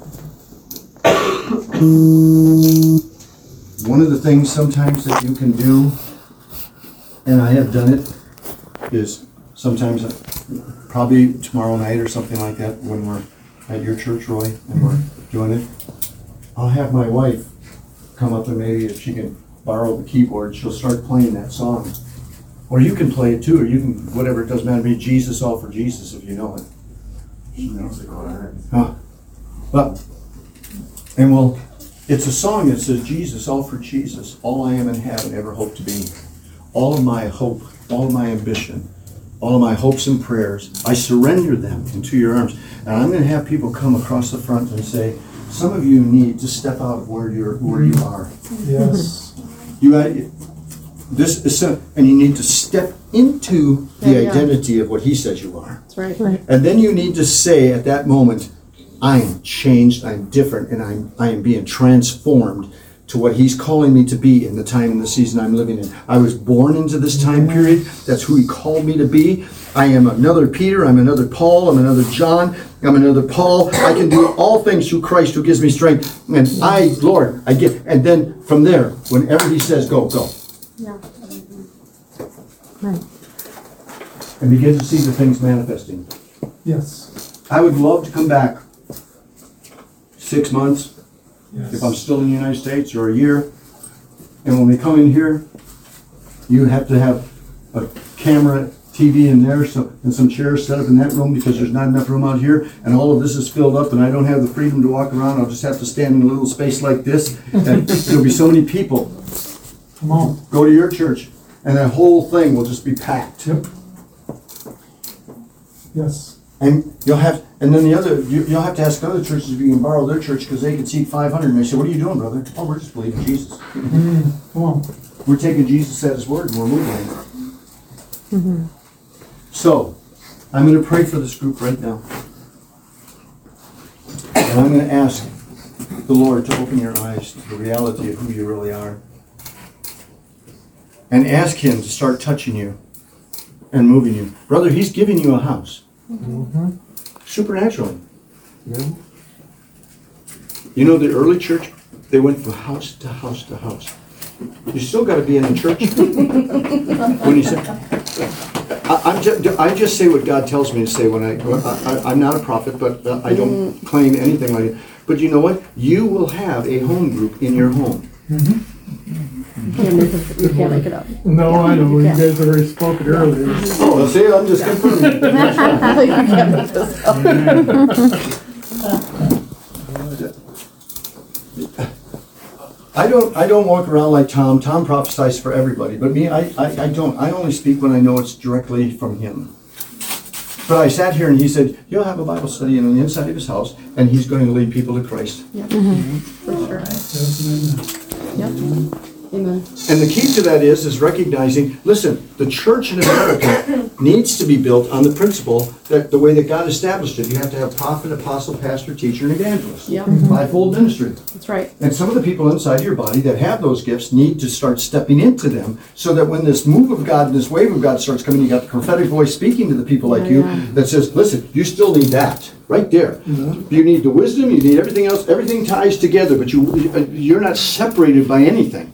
One of the things sometimes that you can do, and I have done it, is sometimes, probably tomorrow night or something like that, when we're at your church, Roy, and we're doing it, I'll have my wife come up and maybe if she can borrow the keyboard, she'll start playing that song. Or you can play it too, or you can, whatever, it doesn't matter to me, Jesus, all for Jesus, if you know it. She knows it, all right. Huh. But, and well, it's a song that says, Jesus, all for Jesus, all I am and have and ever hope to be. All of my hope, all of my ambition, all of my hopes and prayers, I surrender them into your arms. And I'm going to have people come across the front and say, some of you need to step out of where you are. Yes. This is and you need to step into the Yeah, yeah. identity of what he says you are. That's right. And then you need to say at that moment, I am changed, I'm different, and I am being transformed to what He's calling me to be in the time and the season I'm living in. I was born into this time period. That's who He called me to be. I am another Peter. I'm another Paul. I'm another John. I'm another Paul. I can do all things through Christ who gives me strength. And Lord, I get. And then from there, whenever He says go, go. Yeah. And begin to see the things manifesting. Yes. I would love to come back 6 months, Yes. if I'm still in the United States, or a year. And when we come in here, you have to have a camera, TV in there, and some chairs set up in that room because there's not enough room out here, and all of this is filled up, and I don't have the freedom to walk around. I'll just have to stand in a little space like this, and there'll be so many people. Come on. Go to your church, and that whole thing will just be packed. Yep. Yes. And you'll have to ask other churches if you can borrow their church because they can seat 500. And they say, "What are you doing, brother?" "Oh, we're just believing Jesus. Come on. We're taking Jesus at His word and we're moving." So, I'm going to pray for this group right now, and I'm going to ask the Lord to open your eyes to the reality of who you really are, and ask Him to start touching you and moving you, brother. He's giving you a house. Supernaturally. You know, the early church, they went from house to house to house. You still got to be in the church. When you say, I just say what God tells me to say. I'm not a prophet, but I don't claim anything like it. But you know what? You will have a home group in your home. You can't make it up. No, I know. You Yeah. guys already spoke it earlier. Oh, see, I'm just confirming. You can't make this up. I don't walk around like Tom. Tom prophesies for everybody, but me, I don't. I only speak when I know it's directly from him. But I sat here and he said, "You'll have a Bible study on the inside of his house, and he's going to lead people to Christ." For sure. Yep. Amen. And the key to that is recognizing, listen, the church in America needs to be built on the principle that the way that God established it. You have to have prophet, apostle, pastor, teacher, and evangelist. Yep. Fivefold ministry. That's right. And some of the people inside your body that have those gifts need to start stepping into them so that when this move of God and this wave of God starts coming, you got the prophetic voice speaking to the people like you that says, listen, you still need that right there. You need the wisdom, you need everything else. Everything ties together, but you're not separated by anything.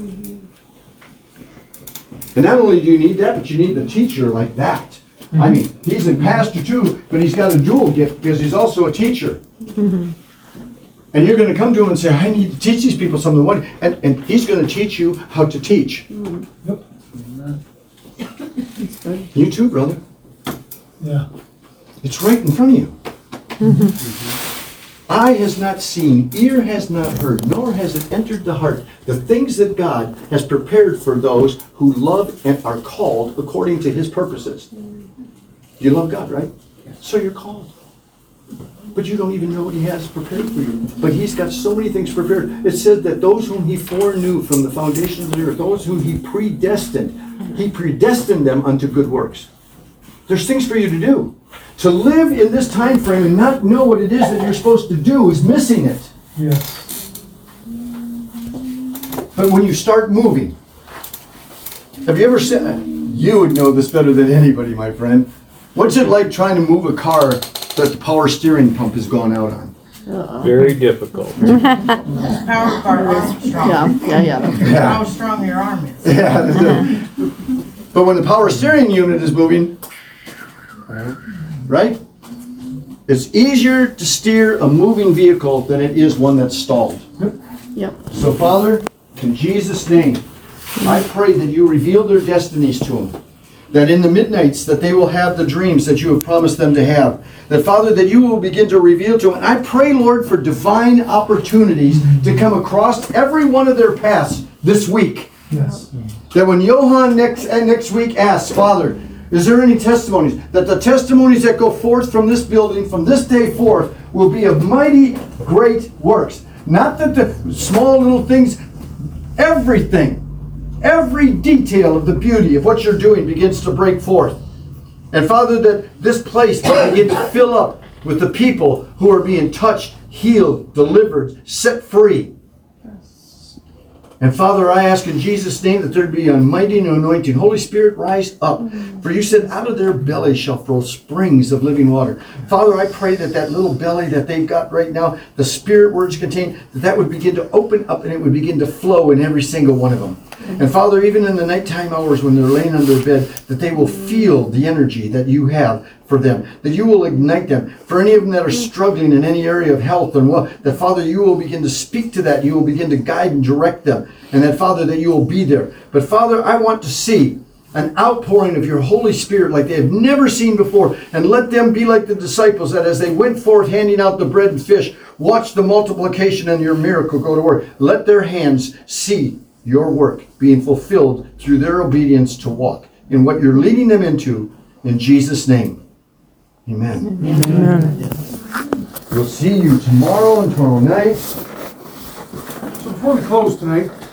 And not only do you need that, but you need the teacher like that. I mean, he's a pastor too, but he's got a dual gift because he's also a teacher. And you're going to come to him and say, I need to teach these people something. And he's going to teach you how to teach. Yep. That's good. You too, brother. Yeah. It's right in front of you. Eye has not seen, ear has not heard, nor has it entered the heart, the things that God has prepared for those who love and are called according to His purposes. You love God, right? So you're called. But you don't even know what He has prepared for you. But He's got so many things prepared. It said that those whom He foreknew from the foundations of the earth, those whom He predestined them unto good works. There's things for you to do. To live in this time frame and not know what it is that you're supposed to do is missing it. Yes. But when you start moving, have you ever said, you would know this better than anybody, my friend. What's it like trying to move a car that the power steering pump has gone out on? Very difficult. Power car is strong. Yeah. How strong your arm is. Yeah. But when the power steering unit is moving, right? It's easier to steer a moving vehicle than it is one that's stalled. Yep. So, Father, in Jesus' name, I pray that you reveal their destinies to them. That in the midnights that they will have the dreams that you have promised them to have. That, Father, that you will begin to reveal to them. And I pray, Lord, for divine opportunities to come across every one of their paths this week. Yes. That when Johan next week asks, Father, is there any testimonies? That the testimonies that go forth from this building, from this day forth, will be of mighty great works. Not that the small little things, everything, every detail of the beauty of what you're doing begins to break forth. And Father, that this place will begin to fill up with the people who are being touched, healed, delivered, set free. And Father, I ask in Jesus' name that there be a mighty anointing. Holy Spirit, rise up. For you said, out of their belly shall flow springs of living water. Father, I pray that that little belly that they've got right now, the Spirit words contain, that would begin to open up and it would begin to flow in every single one of them. And Father, even in the nighttime hours when they're laying on their bed, that they will feel the energy that you have for them, that you will ignite them. For any of them that are struggling in any area of health and well, that Father, you will begin to speak to that. You will begin to guide and direct them. And that Father, that you will be there. But Father, I want to see an outpouring of your Holy Spirit like they have never seen before. And let them be like the disciples that as they went forth handing out the bread and fish, watch the multiplication and your miracle go to work. Let their hands see your work being fulfilled through their obedience to walk in what you're leading them into. In Jesus' name. Amen. Amen. We'll see you tomorrow and tomorrow night. So before we close tonight,